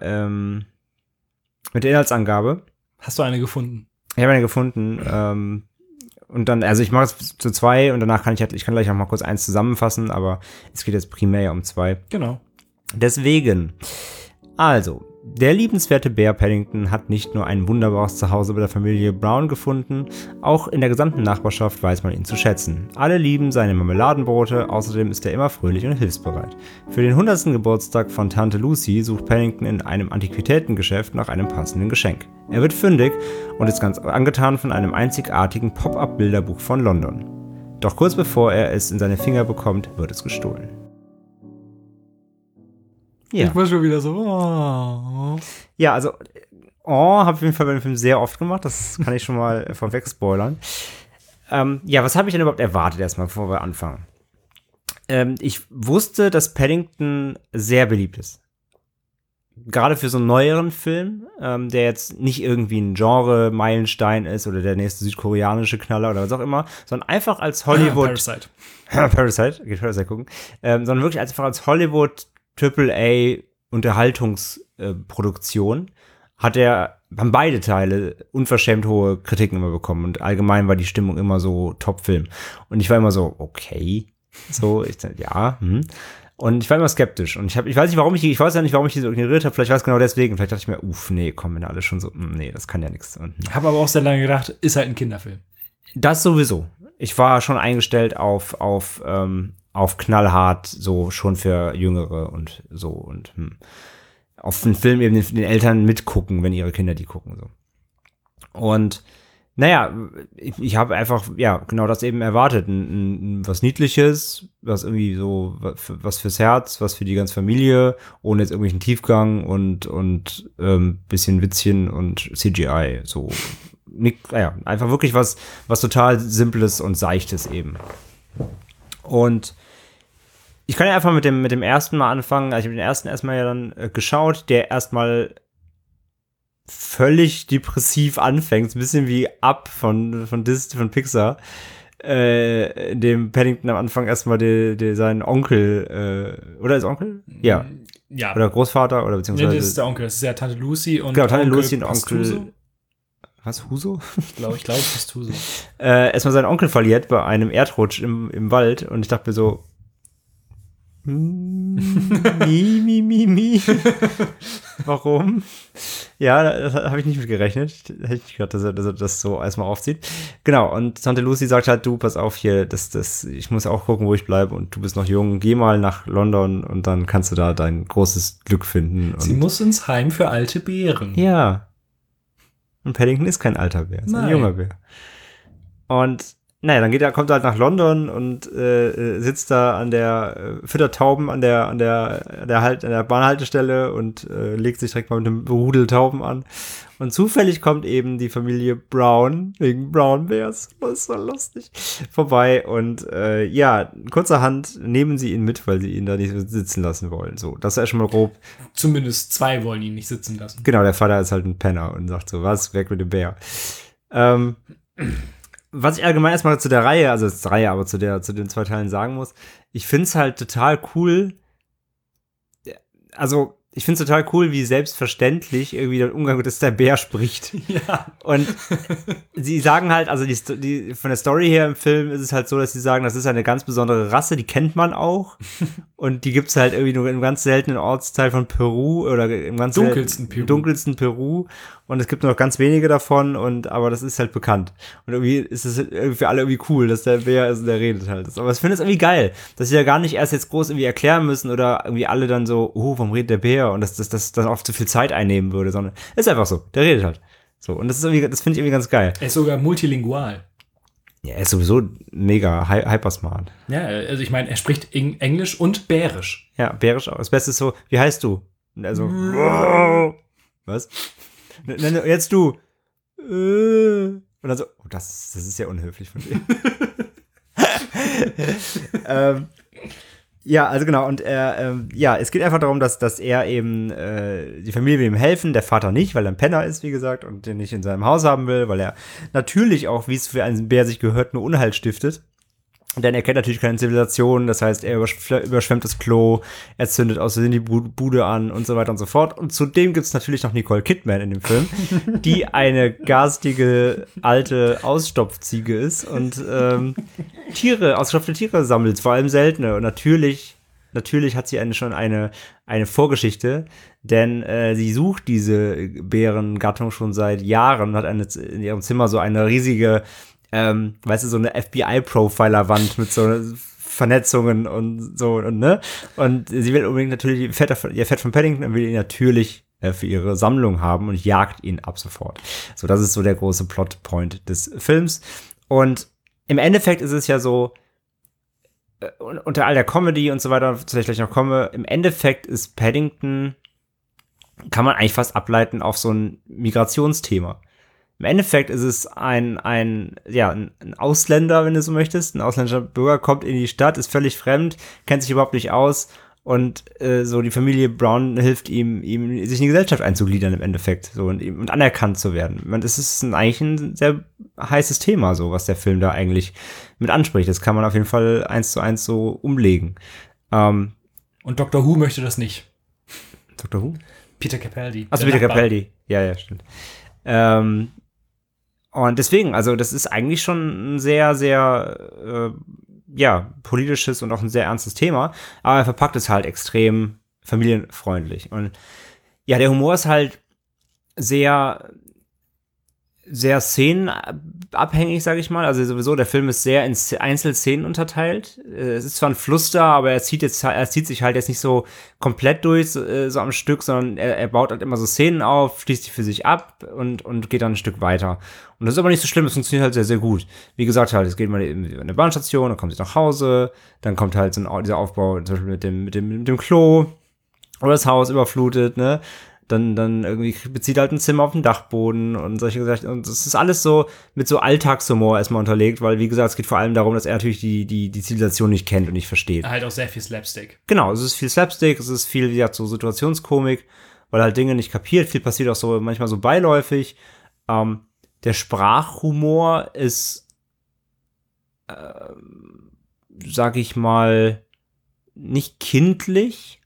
Inhaltsangabe. Hast du eine gefunden? Ich habe eine gefunden. Und dann, also ich mache es zu 2 und danach kann ich kann gleich noch mal kurz 1 zusammenfassen, aber es geht jetzt primär um 2. Genau. Deswegen, also, der liebenswerte Bär Paddington hat nicht nur ein wunderbares Zuhause bei der Familie Brown gefunden, auch in der gesamten Nachbarschaft weiß man ihn zu schätzen. Alle lieben seine Marmeladenbrote, außerdem ist er immer fröhlich und hilfsbereit. Für den 100. Geburtstag von Tante Lucy sucht Paddington in einem Antiquitätengeschäft nach einem passenden Geschenk. Er wird fündig und ist ganz angetan von einem einzigartigen Pop-up-Bilderbuch von London. Doch kurz bevor er es in seine Finger bekommt, wird es gestohlen. Ja. Ich war schon wieder so. Oh. Ja, also habe ich auf jeden Fall bei dem Film sehr oft gemacht. Das kann ich schon mal vorweg spoilern. Ja, was habe ich denn überhaupt erwartet erstmal, bevor wir anfangen? Ich wusste, dass Paddington sehr beliebt ist. Gerade für so einen neueren Film, der jetzt nicht irgendwie ein Genre-Meilenstein ist oder der nächste südkoreanische Knaller oder was auch immer, sondern einfach als Hollywood. Parasite. Parasite gucken. Sondern wirklich einfach als Hollywood AAA-Unterhaltungsproduktion haben beide Teile unverschämt hohe Kritiken immer bekommen und allgemein war die Stimmung immer so Top-Film. Und ich war immer so, okay, so, ja, Und ich war immer skeptisch und ich weiß ja nicht, warum ich die so ignoriert habe, vielleicht war es genau deswegen, vielleicht dachte ich mir, nee, komm, wenn alle schon so, nee, das kann ja nichts. Habe aber auch sehr lange gedacht, ist halt ein Kinderfilm. Das sowieso. Ich war schon eingestellt auf knallhart, so schon für Jüngere und so und auf den Film eben den Eltern mitgucken, wenn ihre Kinder die gucken, so. Und naja, ich habe einfach, ja, genau das eben erwartet, was Niedliches, was irgendwie so, was fürs Herz, was für die ganze Familie, ohne jetzt irgendwelchen Tiefgang und bisschen Witzchen und CGI, so. Ja, einfach wirklich was total Simples und Seichtes eben. Und ich kann ja einfach mit dem ersten Mal anfangen. Also ich habe den ersten erstmal ja dann geschaut, der erstmal völlig depressiv anfängt. Ein bisschen wie Up von Disney, von Pixar. In dem Paddington am Anfang erstmal seinen Onkel, oder ist Onkel? Ja. Ja. Oder Großvater, oder beziehungsweise. Nee, das ist der Onkel. Das ist ja Tante Lucy und genau, Tante Onkel Lucy und Pastuso. Onkel. Was, Huso? Ich glaube, Pastuso. Erstmal seinen Onkel verliert bei einem Erdrutsch im Wald und ich dachte mir so, Warum? Ja, das habe ich nicht mit gerechnet. Hätte ich nicht gedacht, dass er das so erstmal aufzieht. Genau, und Tante Lucy sagt halt, du, pass auf hier, ich muss auch gucken, wo ich bleibe und du bist noch jung, geh mal nach London und dann kannst du da dein großes Glück finden. Sie muss ins Heim für alte Bären. Ja. Und Paddington ist kein alter Bär, ist ein junger Bär. Und naja, dann kommt er halt nach London und sitzt da füttert Tauben an der Bahnhaltestelle und legt sich direkt mal mit einem Rudel Tauben an. Und zufällig kommt eben die Familie Brown, wegen Brown Bears, das ist so lustig, vorbei. Und kurzerhand nehmen sie ihn mit, weil sie ihn da nicht sitzen lassen wollen. So, das ist ja schon mal grob. Zumindest 2 wollen ihn nicht sitzen lassen. Genau, der Vater ist halt ein Penner und sagt so, was, weg mit dem Bär. Was ich allgemein erstmal zu der Reihe, also zur Reihe, aber zu den 2 Teilen sagen muss, ich finde es halt total cool, also ich finde es total cool, wie selbstverständlich irgendwie der Umgang, dass der Bär spricht. Ja. Und sie sagen halt, also die von der Story her im Film ist es halt so, dass sie sagen, das ist eine ganz besondere Rasse, die kennt man auch. Und die gibt's halt irgendwie nur im ganz seltenen Ortsteil von Peru oder im ganz dunkelsten Peru. Und es gibt nur noch ganz wenige davon, aber das ist halt bekannt. Und irgendwie ist es irgendwie für alle irgendwie cool, dass der Bär ist und der redet halt. Aber ich finde es irgendwie geil, dass sie ja gar nicht erst jetzt groß irgendwie erklären müssen oder irgendwie alle dann so, warum redet der Bär? Und dass das dann oft zu viel Zeit einnehmen würde, sondern ist einfach so, der redet halt. So, und das finde ich irgendwie ganz geil. Er ist sogar multilingual. Ja, er ist sowieso mega hypersmart. Ja, also ich meine, er spricht Englisch und Bärisch. Ja, Bärisch auch. Das Beste ist so, wie heißt du? Und also, was? Jetzt du. Und dann so, das ist ja unhöflich von dir. Ja, also genau, und es geht einfach darum, dass er eben, die Familie will ihm helfen, der Vater nicht, weil er ein Penner ist, wie gesagt, und den nicht in seinem Haus haben will, weil er natürlich auch, wie es für einen Bär sich gehört, nur Unheil stiftet. Denn er kennt natürlich keine Zivilisation, das heißt, er überschwemmt das Klo, er zündet außerdem die Bude an und so weiter und so fort. Und zudem gibt's natürlich noch Nicole Kidman in dem Film, die eine garstige, alte Ausstopfziege ist und ausgestopfte Tiere sammelt, vor allem seltene. Und natürlich hat sie schon eine Vorgeschichte, denn sie sucht diese Bärengattung schon seit Jahren und hat in ihrem Zimmer so eine riesige so eine FBI-Profiler-Wand mit so Vernetzungen und so, und ne? Und sie will unbedingt natürlich ihr Fett von Paddington und will ihn natürlich für ihre Sammlung haben und jagt ihn ab sofort. So, das ist so der große Plotpoint des Films. Und im Endeffekt ist es ja so, unter all der Comedy und so weiter, zu der ich gleich noch komme, im Endeffekt ist Paddington, kann man eigentlich fast ableiten auf so ein Migrationsthema. Im Endeffekt ist es ein Ausländer, wenn du so möchtest. Ein ausländischer Bürger kommt in die Stadt, ist völlig fremd, kennt sich überhaupt nicht aus. Und so die Familie Brown hilft ihm sich in die Gesellschaft einzugliedern im Endeffekt. So, und anerkannt zu werden. Das ist eigentlich ein sehr heißes Thema, so, was der Film da eigentlich mit anspricht. Das kann man auf jeden Fall 1:1 so umlegen. Und Dr. Who möchte das nicht. Dr. Who? Peter Capaldi. Achso, Peter Capaldi. Ja, stimmt. Und deswegen, also das ist eigentlich schon ein sehr, sehr, politisches und auch ein sehr ernstes Thema, aber er verpackt es halt extrem familienfreundlich. Und ja, der Humor ist halt sehr, sehr szenenabhängig, sage ich mal. Also sowieso, der Film ist sehr in Einzelszenen unterteilt. Es ist zwar ein Fluss da, aber er zieht sich halt jetzt nicht so komplett durch, so am Stück, sondern er baut halt immer so Szenen auf, schließt die für sich ab und geht dann ein Stück weiter. Und das ist aber nicht so schlimm, es funktioniert halt sehr, sehr gut. Wie gesagt, halt, es geht mal in eine Bahnstation, dann kommt sie nach Hause, dann kommt halt dieser Aufbau zum Beispiel mit dem Klo oder das Haus überflutet, ne? Dann irgendwie bezieht halt ein Zimmer auf dem Dachboden und solche Sachen. Und das ist alles so mit so Alltagshumor erstmal unterlegt, weil, wie gesagt, es geht vor allem darum, dass er natürlich die Zivilisation nicht kennt und nicht versteht. Halt auch sehr viel Slapstick. Genau, es ist viel Slapstick, es ist viel, wie gesagt, so Situationskomik, weil er halt Dinge nicht kapiert. Viel passiert auch so manchmal so beiläufig. Der Sprachhumor ist, sag ich mal, nicht kindlich,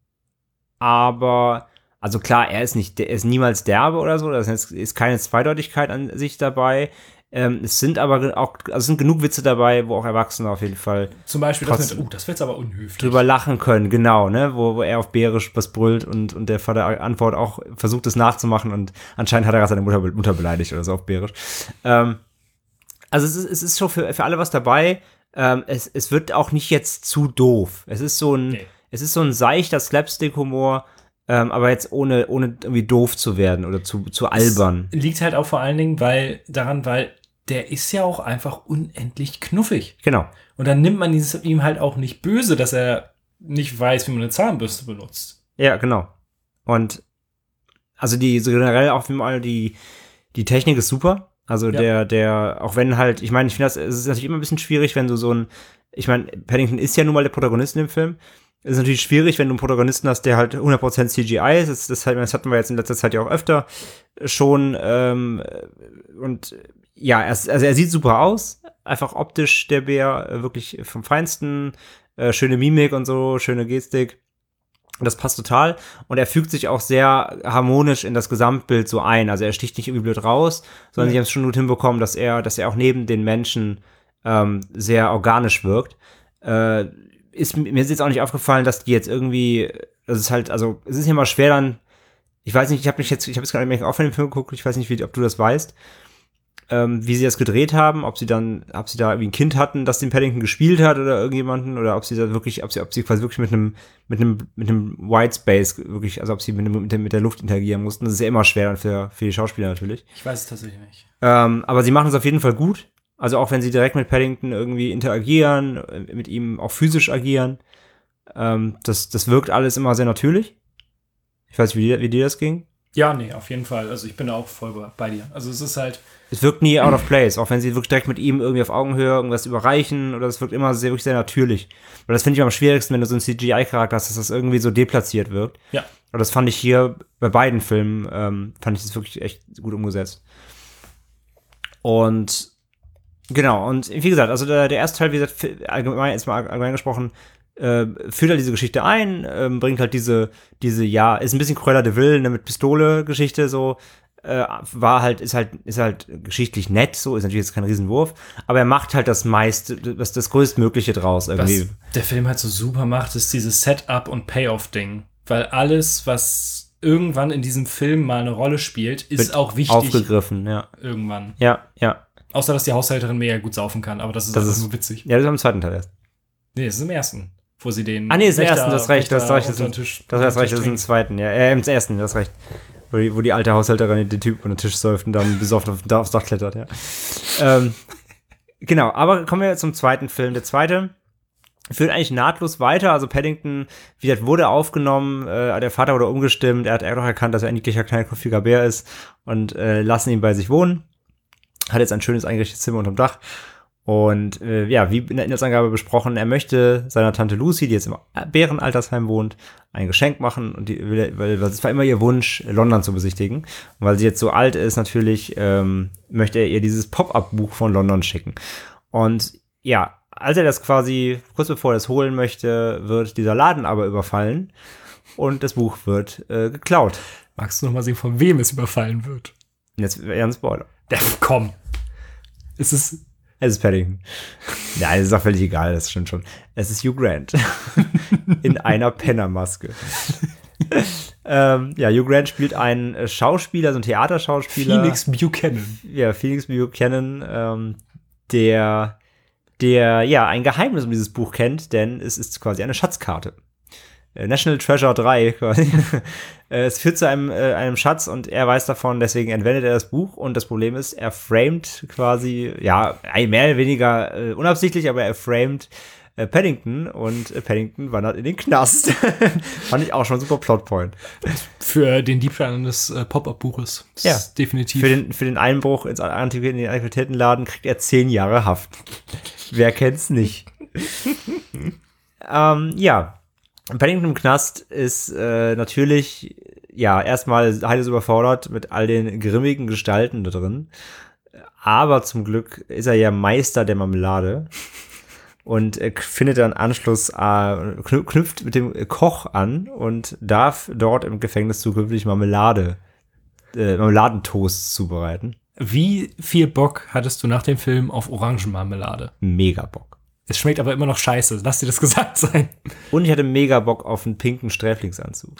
aber also klar, er ist niemals derbe oder so, das ist keine Zweideutigkeit an sich dabei. Es sind aber auch, also es sind genug Witze dabei, wo auch Erwachsene auf jeden Fall zum Beispiel das wird jetzt aber unhöflich. Drüber lachen können, genau, ne, wo er auf Bärisch was brüllt und der Vater antwortet auch, versucht es nachzumachen und anscheinend hat er gerade seine Mutter beleidigt oder so auf Bärisch. Also es ist schon für alle was dabei. Es wird auch nicht jetzt zu doof. Es ist so ein seichter Slapstick-Humor, aber jetzt ohne irgendwie doof zu werden oder zu albern. Es liegt halt auch vor allen Dingen, weil der ist ja auch einfach unendlich knuffig. Genau. Und dann nimmt man ihm halt auch nicht böse, dass er nicht weiß, wie man eine Zahnbürste benutzt. Ja, genau. Und also so generell auch die Technik ist super. Also der, auch wenn halt, ich meine, ich finde es ist natürlich immer ein bisschen schwierig, wenn du ich meine, Paddington ist ja nun mal der Protagonist in dem Film. Es ist natürlich schwierig, wenn du einen Protagonisten hast, der halt 100% CGI ist. Das hatten wir jetzt in letzter Zeit ja auch öfter schon. Und ja, er sieht super aus. Einfach optisch der Bär wirklich vom Feinsten. Schöne Mimik und so, schöne Gestik. Das passt total. Und er fügt sich auch sehr harmonisch in das Gesamtbild so ein. Also er sticht nicht irgendwie blöd raus, sondern sie haben es schon gut hinbekommen, dass er auch neben den Menschen sehr organisch wirkt. Mir ist jetzt auch nicht aufgefallen, dass die jetzt irgendwie, das ist halt, also es ist ja mal schwer dann, ich weiß nicht, ich habe jetzt gerade nicht mehr auf den Film geguckt, ich weiß nicht, ob du das weißt, wie sie das gedreht haben, ob sie da irgendwie ein Kind hatten, das den Paddington gespielt hat oder irgendjemanden, oder ob sie da wirklich, ob sie quasi wirklich mit einem White Space wirklich, also ob sie mit der Luft interagieren mussten. Das ist ja immer schwer dann für die Schauspieler natürlich. Ich weiß es tatsächlich nicht. Aber sie machen es auf jeden Fall gut. Also auch wenn sie direkt mit Paddington irgendwie interagieren, mit ihm auch physisch agieren, das wirkt alles immer sehr natürlich. Ich weiß nicht, wie dir das ging. Ja, nee, auf jeden Fall. Also ich bin da auch voll bei dir. Also es ist halt, es wirkt nie out of place, auch wenn sie wirklich direkt mit ihm irgendwie auf Augenhöhe irgendwas überreichen, oder es wirkt immer wirklich sehr natürlich. Weil das finde ich am schwierigsten, wenn du so einen CGI-Charakter hast, dass das irgendwie so deplatziert wirkt. ja. Und das fand ich hier bei beiden Filmen, fand ich das wirklich echt gut umgesetzt. Und genau, und wie gesagt, also der erste Teil, wie gesagt, allgemein gesprochen, führt halt diese Geschichte ein, bringt halt diese, ja, ist ein bisschen Cruella de Vil, ne, mit Pistole-Geschichte, so, ist halt geschichtlich nett, so, ist natürlich jetzt kein Riesenwurf, aber er macht halt das Größtmögliche draus, irgendwie. Was der Film halt so super macht, ist dieses Setup- und Payoff-Ding, weil alles, was irgendwann in diesem Film mal eine Rolle spielt, ist auch wichtig. Aufgegriffen, ja. Irgendwann. Ja. Außer, dass die Haushälterin mega gut saufen kann, aber das ist nur witzig. Ja, das ist im zweiten Teil erst. Nee, das ist im ersten, wo sie den nee, ist im ersten, das recht, das ist im zweiten, ja, im ersten, das recht. Wo die alte Haushälterin den Typ unter den Tisch säuft und dann besoffen aufs Dach klettert, ja. Genau, aber kommen wir zum zweiten Film. Der zweite führt eigentlich nahtlos weiter, also Paddington, wie gesagt, wurde aufgenommen, der Vater wurde umgestimmt, er hat auch erkannt, dass er ein niedlicher, kleiner, knuffiger Bär ist und lassen ihn bei sich wohnen. Hat jetzt ein schönes eingerichtetes Zimmer unterm Dach. Und wie in der Inhaltsangabe besprochen, er möchte seiner Tante Lucy, die jetzt im Bärenaltersheim wohnt, ein Geschenk machen. Und weil es war immer ihr Wunsch, London zu besichtigen. Und weil sie jetzt so alt ist, natürlich möchte er ihr dieses Pop-Up-Buch von London schicken. Und ja, als er das quasi, kurz bevor er es holen möchte, wird dieser Laden aber überfallen. Und das Buch wird geklaut. Magst du noch mal sehen, von wem es überfallen wird? Jetzt eher ein Spoiler. Komm. Es ist Paddington. Nein, das ist auch völlig egal, das stimmt schon. Es ist Hugh Grant. In einer Pennermaske. Hugh Grant spielt einen Schauspieler, so einen Theaterschauspieler. Phoenix Buchanan. Ja, Phoenix Buchanan, der ein Geheimnis um dieses Buch kennt, denn es ist quasi eine Schatzkarte. National Treasure 3 quasi. Es führt zu einem Schatz und er weiß davon, deswegen entwendet er das Buch und das Problem ist, er framed quasi, ja, mehr oder weniger unabsichtlich, aber er framed Paddington und Paddington wandert in den Knast. Fand ich auch schon ein super Plotpoint. Für den Diebstahl eines Pop-Up-Buches. Ja, definitiv. Für den Einbruch in den Antiquitätenladen kriegt er 10 Jahre Haft. Wer kennt's nicht? Paddington im Knast ist natürlich, ja, erstmal heiles überfordert mit all den grimmigen Gestalten da drin. Aber zum Glück ist er ja Meister der Marmelade und findet dann Anschluss, knüpft mit dem Koch an und darf dort im Gefängnis zukünftig Marmeladentoast zubereiten. Wie viel Bock hattest du nach dem Film auf Orangenmarmelade? Mega Bock. Es schmeckt aber immer noch scheiße. Lass dir das gesagt sein. Und ich hatte mega Bock auf einen pinken Sträflingsanzug.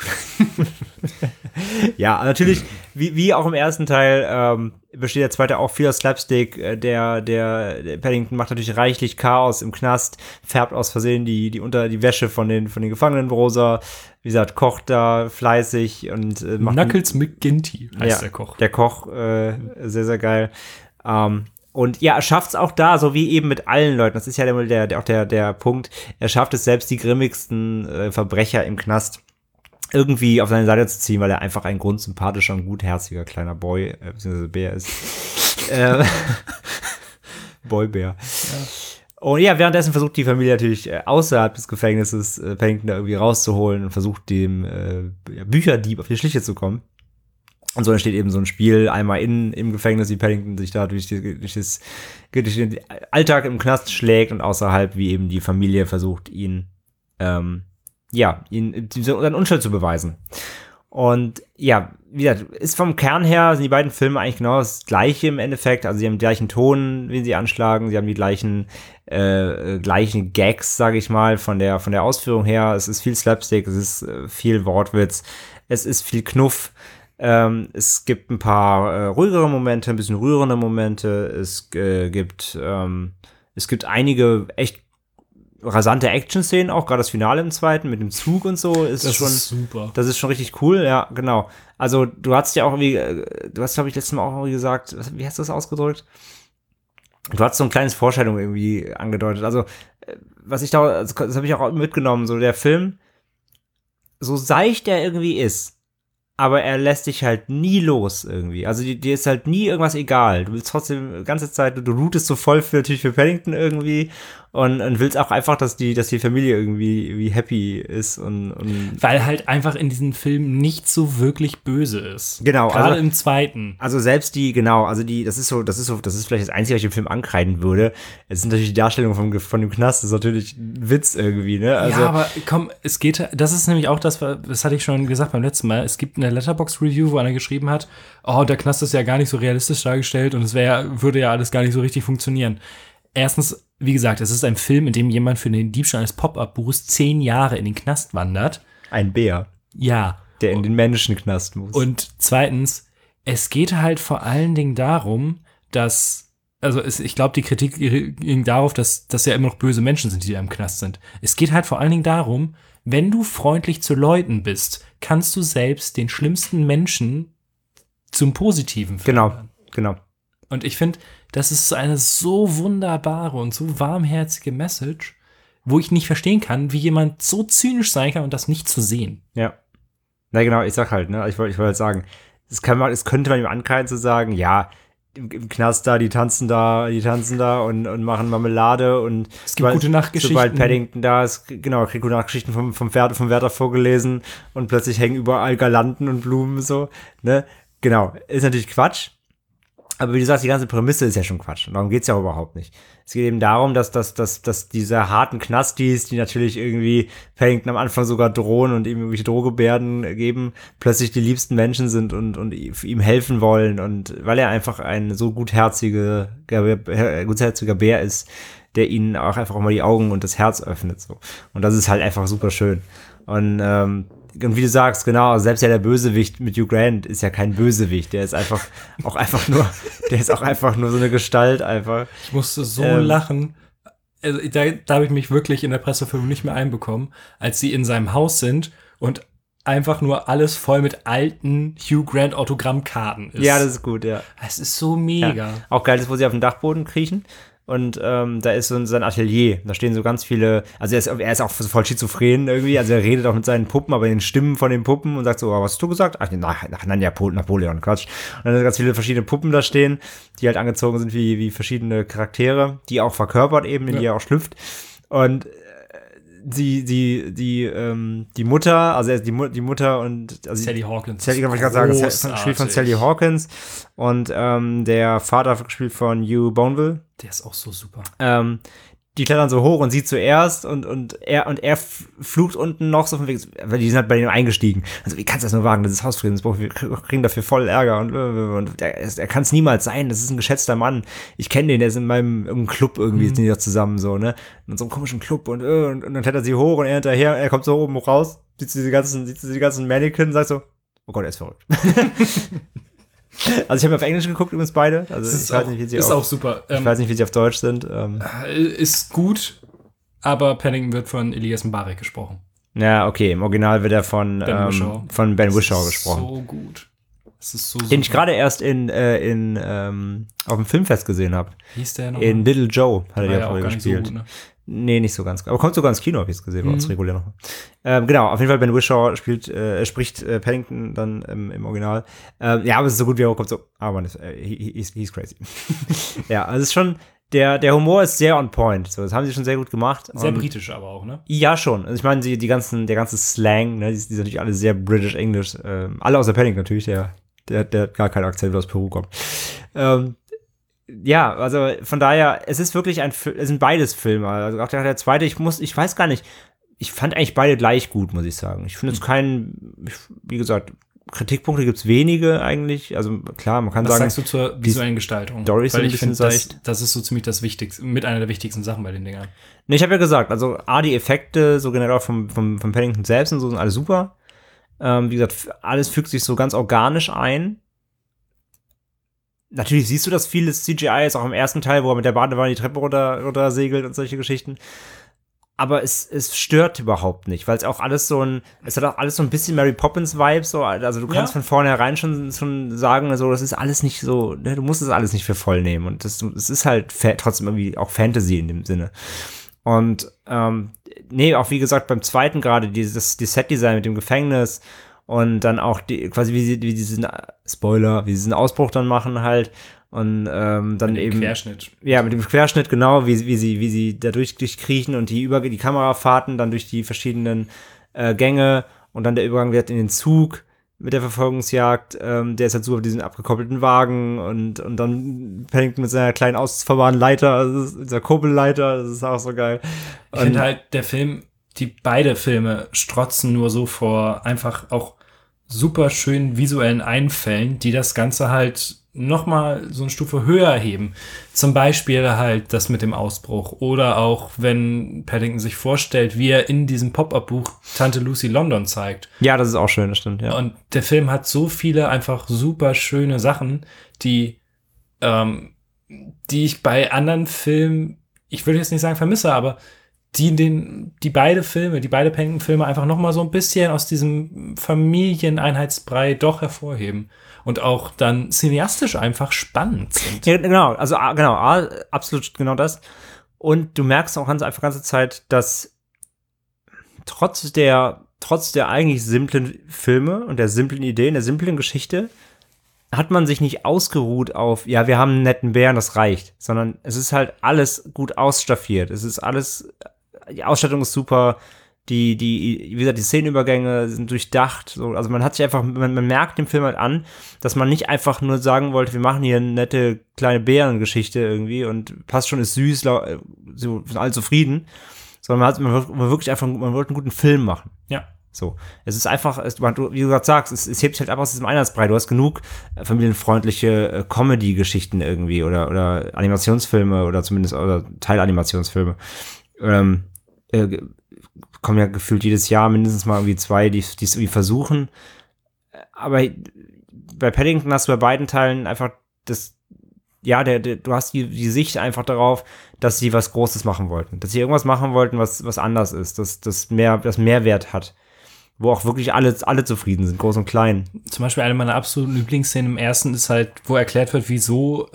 Ja, natürlich, wie auch im ersten Teil, besteht der zweite auch viel aus Slapstick. Der Paddington macht natürlich reichlich Chaos im Knast, färbt aus Versehen die Wäsche von den Gefangenen rosa. Wie gesagt, kocht da fleißig und macht Knuckles McGinty heißt der Koch. Der Koch, sehr, sehr geil. Und ja, er schafft es auch da, so wie eben mit allen Leuten. Das ist ja der Punkt. Er schafft es selbst, die grimmigsten Verbrecher im Knast irgendwie auf seine Seite zu ziehen, weil er einfach ein grundsympathischer und gutherziger kleiner Boy, beziehungsweise Bär ist. Boybär. Ja. Und ja, währenddessen versucht die Familie natürlich außerhalb des Gefängnisses Pennington da irgendwie rauszuholen und versucht dem Bücherdieb auf die Schliche zu kommen. Und so entsteht eben so ein Spiel, einmal im Gefängnis, wie Paddington sich da durch den Alltag im Knast schlägt und außerhalb, wie eben die Familie versucht, ihn seine Unschuld zu beweisen. Und ja, wie gesagt, ist vom Kern her, sind die beiden Filme eigentlich genau das Gleiche im Endeffekt. Also sie haben den gleichen Ton, wie sie anschlagen, sie haben die gleichen Gags, sage ich mal, von der Ausführung her. Es ist viel Slapstick, es ist viel Wortwitz, es ist viel Knuff. Es gibt ein paar ruhigere Momente, ein bisschen rührende Momente. Es gibt einige echt rasante Action-Szenen, auch gerade das Finale im zweiten mit dem Zug und so. Ist super. Das ist schon richtig cool, ja, genau. Also du hast ja auch irgendwie, du hast, glaube ich, letztes Mal auch irgendwie gesagt, wie hast du das ausgedrückt? Du hast so ein kleines Vorstellung irgendwie angedeutet. Also das habe ich auch mitgenommen, so der Film, so seicht er irgendwie ist, aber er lässt dich halt nie los irgendwie. Also dir ist halt nie irgendwas egal. Du willst trotzdem die ganze Zeit, du rootest so voll natürlich für Paddington irgendwie und willst auch einfach, dass die Familie irgendwie happy ist und weil halt einfach in diesem Film nicht so wirklich böse ist. Genau. Gerade also, im zweiten. Also selbst das ist vielleicht das Einzige, was ich dem Film ankreiden würde. Es ist natürlich die Darstellung von dem Knast, das ist natürlich ein Witz irgendwie, ne? Also, ja, aber komm, das ist nämlich auch das hatte ich schon gesagt beim letzten Mal. Es gibt eine Letterboxd-Review, wo einer geschrieben hat, der Knast ist ja gar nicht so realistisch dargestellt und würde ja alles gar nicht so richtig funktionieren. Erstens, wie gesagt, es ist ein Film, in dem jemand für den Diebstahl eines Pop-Up-Buchs 10 Jahre in den Knast wandert. Ein Bär. Ja. Der in den Menschenknast muss. Und zweitens, es geht halt vor allen Dingen darum, ich glaube, die Kritik ging darauf, dass ja immer noch böse Menschen sind, die da im Knast sind. Es geht halt vor allen Dingen darum, wenn du freundlich zu Leuten bist, kannst du selbst den schlimmsten Menschen zum Positiven verändern. Genau. Und ich finde, das ist eine so wunderbare und so warmherzige Message, wo ich nicht verstehen kann, wie jemand so zynisch sein kann und das nicht zu sehen. Ja. Na genau, ich sag halt, ne, ich wollte halt sagen, es könnte man ihm ankreiden zu sagen, ja, im Knast da, die tanzen da und machen Marmelade und es gibt gute Nachtgeschichten. Sobald Paddington da ist, genau, kriegt gute Nachtgeschichten vom Wärter vorgelesen und plötzlich hängen überall Girlanden und Blumen so, ne? Genau, ist natürlich Quatsch. Aber wie du sagst, die ganze Prämisse ist ja schon Quatsch. Und darum geht's ja überhaupt nicht. Es geht eben darum, dass diese harten Knastis, die natürlich irgendwie Paddington am Anfang sogar drohen und ihm irgendwelche Drohgebärden geben, plötzlich die liebsten Menschen sind und ihm helfen wollen. Und weil er einfach ein so gutherziger Bär ist, der ihnen auch einfach mal die Augen und das Herz öffnet. So. Und das ist halt einfach super schön. Und wie du sagst, genau, selbst ja der Bösewicht mit Hugh Grant ist ja kein Bösewicht, der ist auch einfach nur so eine Gestalt einfach. Ich musste so lachen, also da habe ich mich wirklich in der Presseverführung nicht mehr einbekommen, als sie in seinem Haus sind und einfach nur alles voll mit alten Hugh Grant Autogrammkarten ist. Ja, das ist gut, ja. Es ist so mega. Ja. Auch geil ist, wo sie auf dem Dachboden kriechen. Und da ist so sein Atelier. Da stehen so ganz viele, also er ist auch voll schizophren irgendwie, also er redet auch mit seinen Puppen, aber in den Stimmen von den Puppen und sagt so, was hast du gesagt? Ach, Napoleon, Quatsch. Und dann sind ganz viele verschiedene Puppen da stehen, die halt angezogen sind wie verschiedene Charaktere, die er auch verkörpert eben, in die er auch schlüpft. Und die Mutter, also die Mutter und also Sally Hawkins. Sally, kann ich gerade sagen, das ist gespielt von Sally Hawkins und der Vater gespielt von Hugh Bonneville. Der ist auch so super. Die klettern so hoch und sie zuerst und er flucht unten noch so von Weg, weil die sind halt bei ihm eingestiegen. Also wie kannst du das nur wagen? Das ist Hausfriedensbruch, wir kriegen dafür voll Ärger und er kann es niemals sein, das ist ein geschätzter Mann. Ich kenne den, der ist in irgendeinem Club irgendwie, sind die da zusammen so, ne? In so einem komischen Club und dann klettert sie hoch und er hinterher, er kommt so oben raus, sieht diese ganzen Mannequins und sagt so, oh Gott, er ist verrückt. Also ich habe auf Englisch geguckt übrigens beide. Also ich weiß nicht, wie sie auch super. Ich weiß nicht, wie sie auf Deutsch sind. Ist gut, aber Paddington wird von Elias Mbarek gesprochen. Ja, okay. Im Original wird er von Ben Whishaw gesprochen. So gut. Das ist so Den ich super. gerade erst auf dem Filmfest gesehen habe. Hieß der noch? In Little Joe hat er War ja ja auch vorher gar nicht so gespielt. gut, ne? Nee, nicht so ganz. Aber kommt sogar ins Kino, habe ich es gesehen, bei uns regulär noch. Genau, auf jeden Fall Ben Whishaw spricht Paddington dann im Original. Ja, aber es ist so gut, wie er kommt so, man, he's crazy. Ja, also es ist schon, der Humor ist sehr on point. So, das haben sie schon sehr gut gemacht. Sehr Und britisch aber auch, ne? ja, schon. Also ich meine, der ganze Slang, ne, die sind natürlich alle sehr British English. Alle außer Paddington natürlich, der hat gar keinen Akzent, der aus Peru kommt. Ja, also von daher, es ist wirklich es sind beides Filme. Also auch der zweite, ich weiß gar nicht, ich fand eigentlich beide gleich gut, muss ich sagen. Ich finde jetzt wie gesagt, Kritikpunkte gibt's wenige eigentlich. Also klar, man kann Was sagen. sagst du zur visuellen Gestaltung? Story ist Weil ein ich bisschen finde, seicht. das ist so ziemlich das Wichtigste, mit einer der wichtigsten Sachen bei den Dingern. Ne, ich habe ja gesagt, also die Effekte, so generell vom Paddington selbst und so, sind alle super. Wie gesagt, alles fügt sich so ganz organisch ein. Natürlich siehst du, dass vieles CGI ist, auch im ersten Teil, wo er mit der Badewanne die Treppe runter segelt und solche Geschichten. Aber es stört überhaupt nicht, weil es auch alles es hat auch alles so ein bisschen Mary Poppins-Vibes, so, also du kannst von vornherein schon sagen, also das ist alles nicht so, ne, du musst es alles nicht für voll nehmen und es ist halt trotzdem irgendwie auch Fantasy in dem Sinne. Und auch wie gesagt, beim zweiten gerade, die Set-Design mit dem Gefängnis und dann auch quasi wie sie diesen Ausbruch dann machen halt. Und dann mit eben Querschnitt. Ja, mit dem Querschnitt, genau, wie sie da durchkriechen und die Kamerafahrten dann durch die verschiedenen Gänge und dann der Übergang wird in den Zug mit der Verfolgungsjagd, der ist halt super auf diesen abgekoppelten Wagen und dann Paddington mit seiner kleinen ausfahrbaren Leiter, also dieser Kurbelleiter, das ist auch so geil. Ich finde halt, beide Filme strotzen nur so vor einfach auch super schönen visuellen Einfällen, die das Ganze halt nochmal so eine Stufe höher heben. Zum Beispiel halt das mit dem Ausbruch oder auch, wenn Paddington sich vorstellt, wie er in diesem Pop-Up-Buch Tante Lucy London zeigt. Ja, das ist auch schön, das stimmt, ja. Und der Film hat so viele einfach super schöne Sachen, die ich bei anderen Filmen, ich würde jetzt nicht sagen vermisse, aber die beide Paddington-Filme einfach nochmal so ein bisschen aus diesem Familieneinheitsbrei doch hervorheben. Und auch dann cineastisch einfach spannend sind. Ja, genau, also genau, absolut genau das. Und du merkst auch einfach ganze Zeit, dass trotz der eigentlich simplen Filme und der simplen Ideen, der simplen Geschichte, hat man sich nicht ausgeruht auf, ja, wir haben einen netten Bären, das reicht. Sondern es ist halt alles gut ausstaffiert. Es ist alles, die Ausstattung ist super, wie gesagt, die Szenenübergänge sind durchdacht. So, also man hat sich einfach, man merkt dem Film halt an, dass man nicht einfach nur sagen wollte, wir machen hier eine nette kleine Bärengeschichte irgendwie und passt schon, ist süß, so sind alle zufrieden. Sondern man wollte einen guten Film machen. Ja. So. Es ist einfach, wie du gerade sagst, es hebt sich halt ab aus diesem Einheitsbrei. Du hast genug familienfreundliche Comedy-Geschichten irgendwie oder Animationsfilme oder zumindest oder Teilanimationsfilme. Kommen ja gefühlt jedes Jahr mindestens mal irgendwie 2, die es irgendwie versuchen. Aber bei Paddington hast du bei beiden Teilen einfach du hast die Sicht einfach darauf, dass sie was Großes machen wollten. Dass sie irgendwas machen wollten, was anders ist, das Mehrwert hat. Wo auch wirklich alle zufrieden sind, groß und klein. Zum Beispiel eine meiner absoluten Lieblingsszenen im ersten ist halt, wo erklärt wird, wieso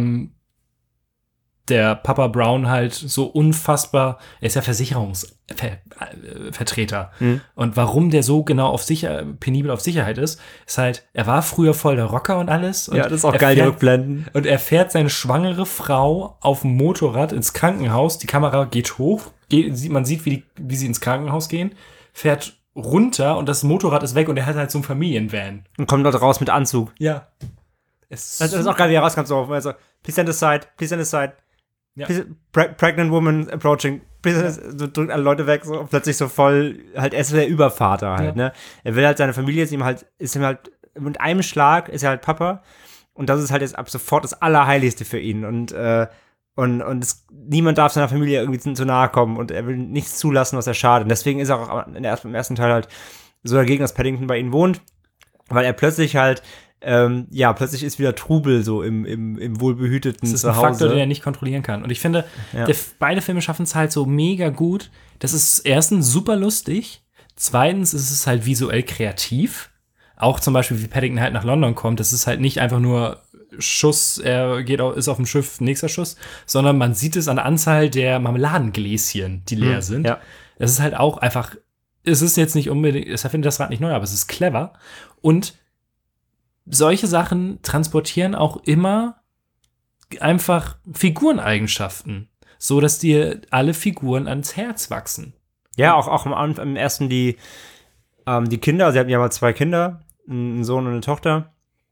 der Papa Brown halt so unfassbar, er ist ja Versicherungsvertreter. Und warum der so genau penibel auf Sicherheit ist halt, er war früher voll der Rocker und alles. Und ja, das ist auch geil, die Rückblenden. Und er fährt seine schwangere Frau auf dem Motorrad ins Krankenhaus, die Kamera geht hoch, man sieht, wie sie ins Krankenhaus gehen, fährt runter und das Motorrad ist weg und er hat halt so einen Familienvan. Und kommt dort raus mit Anzug. Ja. Das ist auch geil, wie er rauskommt, so, also, please stand aside. Ja. Pregnant woman approaching. So drückt alle Leute weg, so plötzlich so voll, halt, er ist der Übervater halt, ne? Er will halt, seine Familie ist ihm halt, mit einem Schlag ist er halt Papa und das ist halt jetzt ab sofort das Allerheiligste für ihn und niemand darf seiner Familie irgendwie zu nahe kommen und er will nichts zulassen, was er schadet. Und deswegen ist er auch im ersten Teil halt so dagegen, dass Paddington bei ihnen wohnt, weil er plötzlich halt plötzlich ist wieder Trubel so im wohlbehüteten Zuhause. Das ist ein Faktor, den er nicht kontrollieren kann. Und ich finde, beide Filme schaffen es halt so mega gut. Das ist erstens super lustig. Zweitens ist es halt visuell kreativ. auch zum Beispiel, wie Paddington halt nach London kommt, das ist halt nicht einfach nur Schuss, ist auf dem Schiff, nächster Schuss, sondern man sieht es an der Anzahl der Marmeladengläschen, die leer sind. Ja. Es ist halt auch einfach, es ist jetzt nicht unbedingt, es erfindet das Rad nicht neu, aber es ist clever. Und solche Sachen transportieren auch immer einfach Figureneigenschaften, so dass dir alle Figuren ans Herz wachsen. Ja, auch im ersten die Kinder, sie hatten ja mal 2 Kinder, einen Sohn und eine Tochter.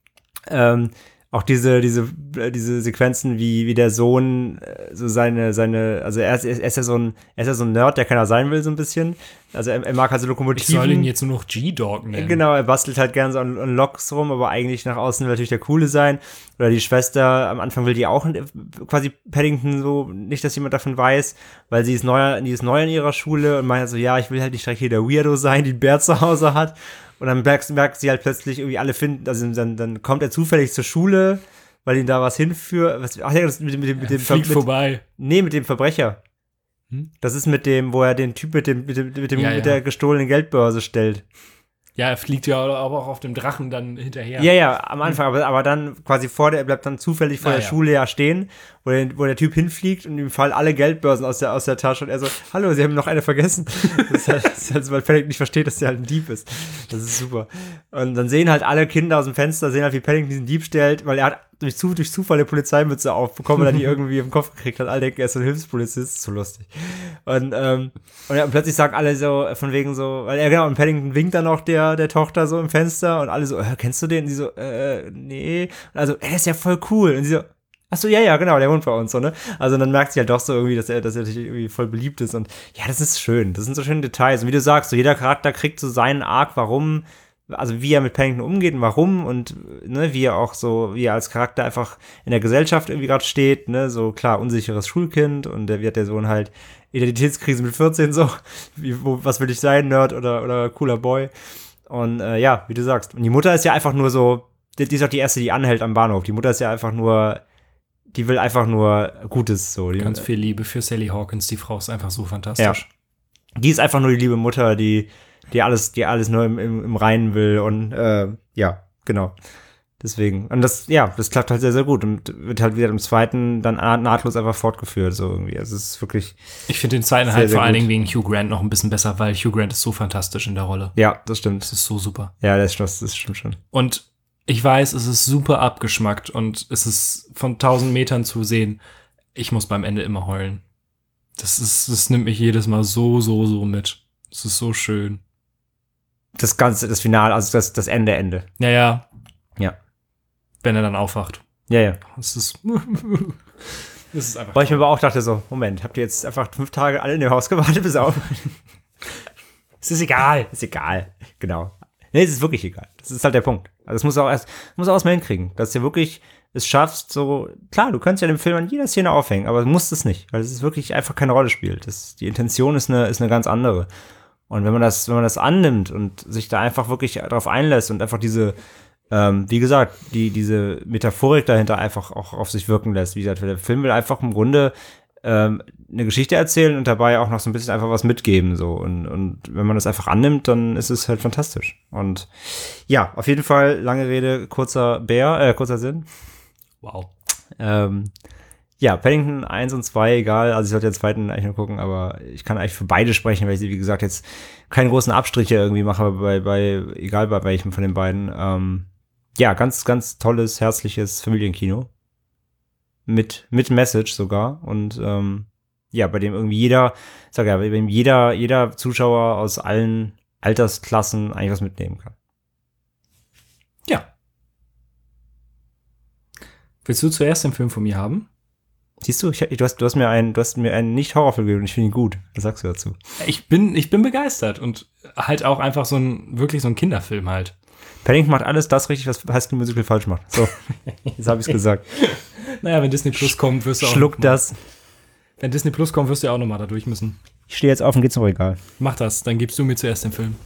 Auch diese Sequenzen, wie der Sohn so seine, also er ist ja so ein Nerd, der keiner sein will, so ein bisschen. Also er mag halt so Lokomotiven. Ich soll ihn jetzt nur noch G-Dog nennen. Genau, er bastelt halt gerne so an Loks rum, aber eigentlich nach außen will natürlich der Coole sein. Oder die Schwester, am Anfang will die auch quasi Paddington so, nicht, dass jemand davon weiß, weil die ist neu in ihrer Schule und meint so, ja, ich will halt nicht direkt hier der Weirdo sein, die einen Bär zu Hause hat. Und dann merkt sie halt plötzlich irgendwie alle finden, also dann kommt er zufällig zur Schule, weil ihn da was hinführt. Ach ja, das mit dem vorbei. Nee, mit dem Verbrecher. Das ist mit dem, wo er den Typ mit der gestohlenen Geldbörse stellt. Ja, er fliegt ja aber auch auf dem Drachen dann hinterher. Ja, am Anfang, aber dann quasi er bleibt dann zufällig vor der Schule ja stehen, wo der Typ hinfliegt und ihm fallen alle Geldbörsen aus der Tasche und er so, hallo, Sie haben noch eine vergessen. Das ist halt so, weil Paddington nicht versteht, dass der halt ein Dieb ist. Das ist super. Und dann sehen halt alle Kinder aus dem Fenster, sehen halt, wie Paddington diesen Dieb stellt, weil er hat durch Zufall eine Polizeimütze aufbekommen, weil er die irgendwie im Kopf gekriegt hat. Alle denken, er ist so ein Hilfspolizist, so lustig. Und plötzlich sagen alle so, von wegen so, und Paddington winkt dann auch der Tochter so im Fenster und alle so, kennst du den? Und sie so, nee. Und also, er ist ja voll cool. Und sie so, ach so, ja, genau, der wohnt bei uns, so, ne? Also dann merkt sie halt doch so irgendwie, dass er natürlich irgendwie voll beliebt ist und ja, das ist schön. Das sind so schöne Details. Und wie du sagst, so jeder Charakter kriegt so seinen Arc, warum, also wie er mit Paddington umgeht und warum und ne, wie er als Charakter einfach in der Gesellschaft irgendwie gerade steht, ne, so klar, unsicheres Schulkind und der wird der Sohn halt Identitätskrise mit 14 so, was will ich sein, Nerd oder cooler Boy und ja, wie du sagst. Und die Mutter ist ja einfach nur so, die ist auch die erste, die anhält am Bahnhof. Die Mutter ist ja einfach nur, die will einfach nur Gutes so. Ganz viel Liebe für Sally Hawkins, die Frau ist einfach so fantastisch. Ja. Die ist einfach nur die liebe Mutter, die alles nur im Reinen will und ja, genau. Deswegen. Und das klappt halt sehr, sehr gut und wird halt wieder im zweiten dann nahtlos einfach fortgeführt, so irgendwie. Also es ist wirklich. Ich finde den zweiten halt vor allen Dingen wegen Hugh Grant noch ein bisschen besser, weil Hugh Grant ist so fantastisch in der Rolle. Ja, das stimmt. Das ist so super. Ja, das stimmt schon. Und ich weiß, es ist super abgeschmackt und es ist von 1000 Metern zu sehen. Ich muss beim Ende immer heulen. Das nimmt mich jedes Mal so mit. Es ist so schön. Das Finale, also das Ende. Ja. Ja. Wenn er dann aufwacht. Ja. Das ist einfach. Weil ich mir aber auch dachte so, Moment, habt ihr jetzt einfach 5 Tage alle in dem Haus gewartet bis auf? Es ist egal. Ist egal. Genau. Nee, es ist wirklich egal. Das ist halt der Punkt. Also es muss auch erstmal hinkriegen, dass du wirklich es schaffst, so, klar, du kannst ja den Film an jeder Szene aufhängen, aber du musst es nicht, weil es ist wirklich einfach keine Rolle spielt. Die Intention ist eine ganz andere. Und wenn man das annimmt und sich da einfach wirklich darauf einlässt und einfach diese, wie gesagt, diese Metaphorik dahinter einfach auch auf sich wirken lässt. Wie gesagt, der Film will einfach im Grunde eine Geschichte erzählen und dabei auch noch so ein bisschen einfach was mitgeben, so. Und wenn man das einfach annimmt, dann ist es halt fantastisch. Und ja, auf jeden Fall, lange Rede, kurzer Sinn. Wow. Ja, Paddington 1 und 2, egal, also ich sollte den zweiten eigentlich nur gucken, aber ich kann eigentlich für beide sprechen, weil ich, wie gesagt, jetzt keine großen Abstriche irgendwie mache, egal bei welchem von den beiden. Ja, ganz, ganz tolles, herzliches Familienkino. Mit Message sogar. Und ja, bei dem irgendwie jeder Zuschauer aus allen Altersklassen eigentlich was mitnehmen kann. Ja. Willst du zuerst den Film von mir haben? Siehst du, du hast mir einen Nicht-Horrorfilm gegeben und ich finde ihn gut. Was sagst du dazu? Ich bin begeistert und halt auch einfach wirklich so ein Kinderfilm halt. Paddington macht alles das richtig, was High School Musical falsch macht. So, jetzt habe ich es gesagt. Naja, wenn Disney Plus kommt, wirst du auch. Schluck das. Wenn Disney Plus kommt, wirst du ja auch nochmal da durch müssen. Ich stehe jetzt auf und geht's noch egal. Mach das, dann gibst du mir zuerst den Film.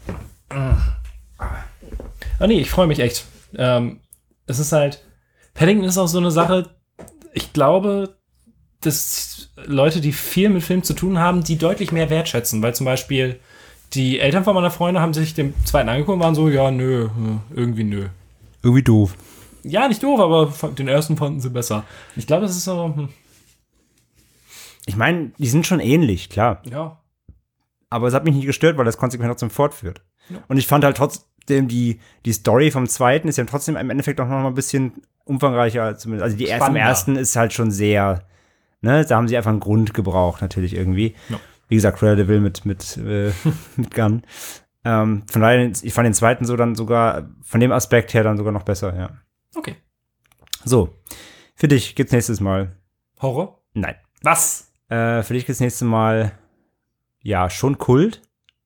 Nee, ich freue mich echt. Es ist halt, Paddington ist auch so eine Sache, ich glaube, dass Leute, die viel mit Film zu tun haben, die deutlich mehr wertschätzen, weil zum Beispiel Die Eltern von meiner Freundin haben sich den zweiten angeguckt und waren so, ja, nö, irgendwie nö. Irgendwie doof. Ja, nicht doof, aber den ersten fanden sie besser. Ich glaube, das ist so, Ich meine, die sind schon ähnlich, klar. ja. Aber es hat mich nicht gestört, weil das konsequent trotzdem fortführt. Ja. Und ich fand halt trotzdem, die Story vom zweiten ist ja trotzdem im Endeffekt auch noch mal ein bisschen umfangreicher. Zumindest. Also die erste im ersten ist halt schon sehr, ne, da haben sie einfach einen Grund gebraucht, natürlich irgendwie. Ja. Wie gesagt, Cruella de Vil mit Gunn. Von daher, ich fand den zweiten so dann sogar, von dem Aspekt her dann sogar noch besser, ja. Okay. So, für dich geht's nächstes Mal. Horror? Nein. Was? Für dich geht's nächstes Mal, ja, schon Kult.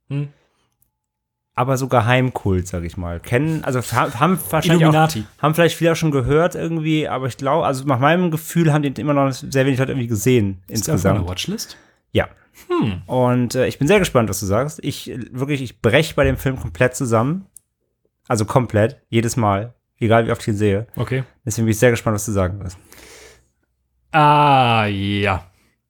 Aber so Geheimkult, sag ich mal. Haben wahrscheinlich Illuminati. haben vielleicht viele auch schon gehört irgendwie, aber ich glaube, also nach meinem Gefühl haben die immer noch sehr wenig Leute irgendwie gesehen Ist das auf meiner insgesamt. Watchlist? Ja. Und ich bin sehr gespannt, was du sagst. Ich breche bei dem Film komplett zusammen. Also komplett, jedes Mal. Egal wie oft ich ihn sehe. Okay. Deswegen bin ich sehr gespannt, was du sagen wirst. Ah, ja.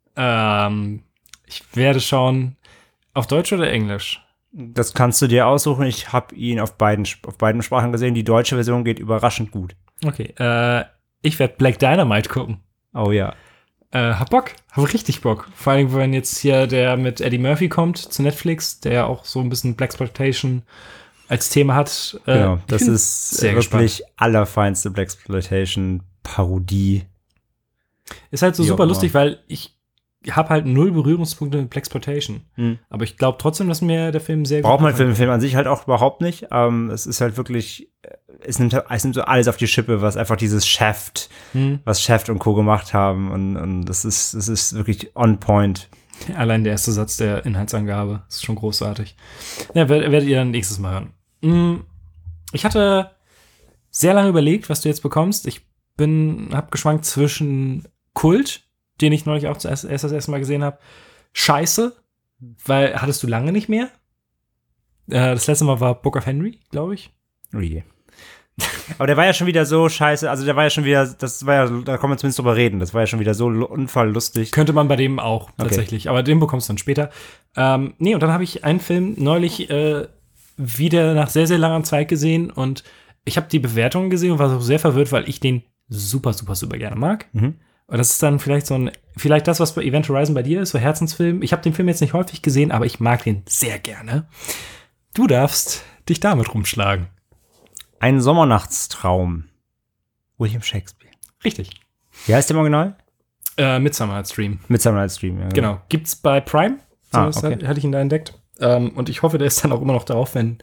Ich werde schauen, auf Deutsch oder Englisch? Das kannst du dir aussuchen. Ich habe ihn auf beiden Sprachen gesehen. Die deutsche Version geht überraschend gut. Okay, ich werde Black Dynamite gucken. Oh ja. Hab Bock, hab richtig Bock. Vor allem, wenn jetzt hier der mit Eddie Murphy kommt zu Netflix, der ja auch so ein bisschen Blaxploitation als Thema hat. Genau, das ist sehr wirklich gespannt. allerfeinste Blaxploitation-Parodie. Ist halt so Wie super auch lustig, weil ich habe halt 0 Berührungspunkte mit Blaxploitation. Aber ich glaube trotzdem, dass mir der Film sehr Braucht man gut für den Film an sich halt auch überhaupt nicht. Es ist halt wirklich, es nimmt so alles auf die Schippe, was einfach dieses Shaft, was Shaft und Co. gemacht haben. Und das ist wirklich on point. Allein der erste Satz der Inhaltsangabe ist schon großartig. Ja, werdet ihr dann nächstes Mal hören. Ich hatte sehr lange überlegt, was du jetzt bekommst. Ich habe geschwankt zwischen Kult, den ich neulich auch erst das erste Mal gesehen habe, Scheiße, weil hattest du lange nicht mehr. Das letzte Mal war Book of Henry, glaube ich. Oh je. Aber der war ja schon wieder so scheiße, also der war ja schon wieder, da kann man zumindest drüber reden, das war ja schon wieder so unfalllustig. Könnte man bei dem auch tatsächlich, aber den bekommst du dann später. Und dann habe ich einen Film neulich wieder nach sehr, sehr langer Zeit gesehen und ich habe die Bewertungen gesehen und war so sehr verwirrt, weil ich den super, super, super gerne mag. Und das ist dann vielleicht vielleicht das, was bei Event Horizon bei dir ist, so Herzensfilm. Ich habe den Film jetzt nicht häufig gesehen, aber ich mag den sehr gerne. Du darfst dich damit rumschlagen. Ein Sommernachtstraum. William Shakespeare. Richtig. Wie heißt der im Original? Midsummer Night's Dream. Midsummer Night's Dream, ja. Genau. Gibt's bei Prime. Zumindest okay. hatte ich ihn da entdeckt. Und ich hoffe, der ist dann auch immer noch drauf, wenn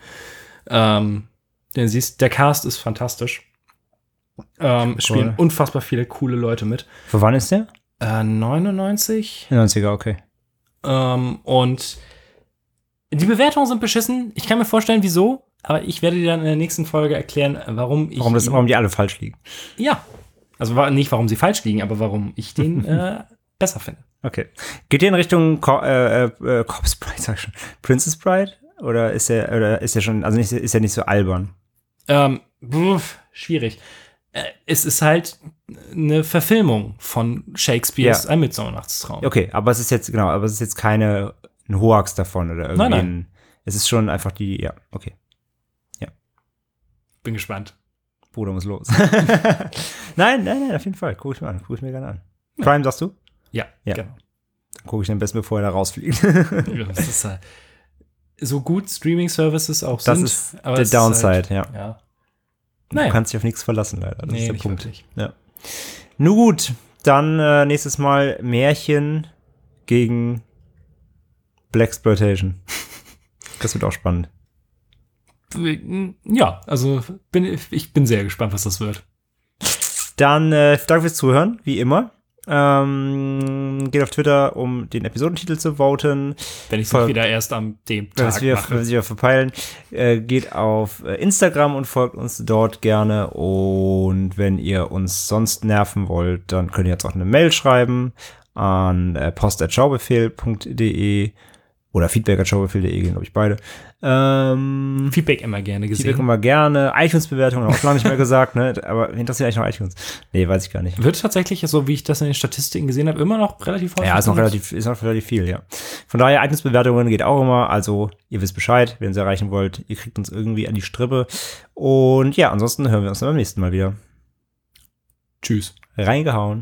den siehst. Der Cast ist fantastisch. Spielen unfassbar viele coole Leute mit. Für wann ist der? 99. 90er, okay. Und die Bewertungen sind beschissen. Ich kann mir vorstellen, wieso. Aber ich werde dir dann in der nächsten Folge erklären, warum Warum die alle falsch liegen. Ja. Also nicht, warum sie falsch liegen, aber warum ich den besser finde. Okay. Geht ihr in Richtung Corpse Bride, sag ich schon. Princess Bride? Oder ist er schon, also ist er nicht so albern? Schwierig. Es ist halt eine Verfilmung von Shakespeares Ein Midsommernachtstraum. Okay, aber es ist jetzt ein Hoax davon oder irgendwie. Nein. Es ist schon einfach okay. Bin gespannt. Bruder muss los. Nein, auf jeden Fall. Guck ich mir gerne an. Prime, sagst du? Ja. Genau. Dann gucke ich den besten, bevor er da rausfliegt. Das ist so gut Streaming-Services auch das sind. Das ist der Downside, ja. Du kannst dich auf nichts verlassen, leider. Das ist der nicht Punkt. wirklich. Ja. Nun gut, dann nächstes Mal Märchen gegen Blaxploitation. Das wird auch spannend. Ja, also ich bin sehr gespannt, was das wird. Dann danke fürs Zuhören, wie immer. Geht auf Twitter, um den Episodentitel zu voten. Wenn ich es nicht wieder erst am dem Tag mache. Wenn wir verpeilen. Geht auf Instagram und folgt uns dort gerne. Und wenn ihr uns sonst nerven wollt, dann könnt ihr jetzt auch eine Mail schreiben an post@schaubefehl.de Oder feedback@showgefilde.de, glaube ich, beide. Feedback immer gerne gesehen. Feedback immer gerne. iTunes-Bewertungen auch schon lange nicht mehr gesagt, ne? Aber interessiert eigentlich noch iTunes? Nee, weiß ich gar nicht. Wird tatsächlich, so wie ich das in den Statistiken gesehen habe, immer noch relativ häufig. Ja, ist noch relativ viel, ja. Von daher, iTunes-Bewertungen geht auch immer. Also, ihr wisst Bescheid, wenn ihr uns erreichen wollt. Ihr kriegt uns irgendwie an die Strippe. Und ja, ansonsten hören wir uns dann beim nächsten Mal wieder. Tschüss. Reingehauen.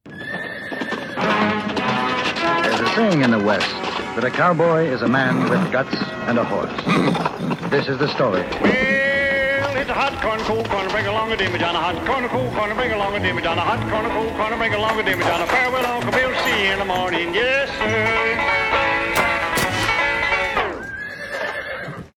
There's a saying in the West that a cowboy is a man with guts and a horse. This is the story. Well, it's a hot corn, cool corn, bring along a dimmy down, a hot corn, cool corn, bring along a dimmy down, a hot corn, cool corn, bring along a dimmy down, a farewell, Uncle Bill, see you in the morning, yes, sir.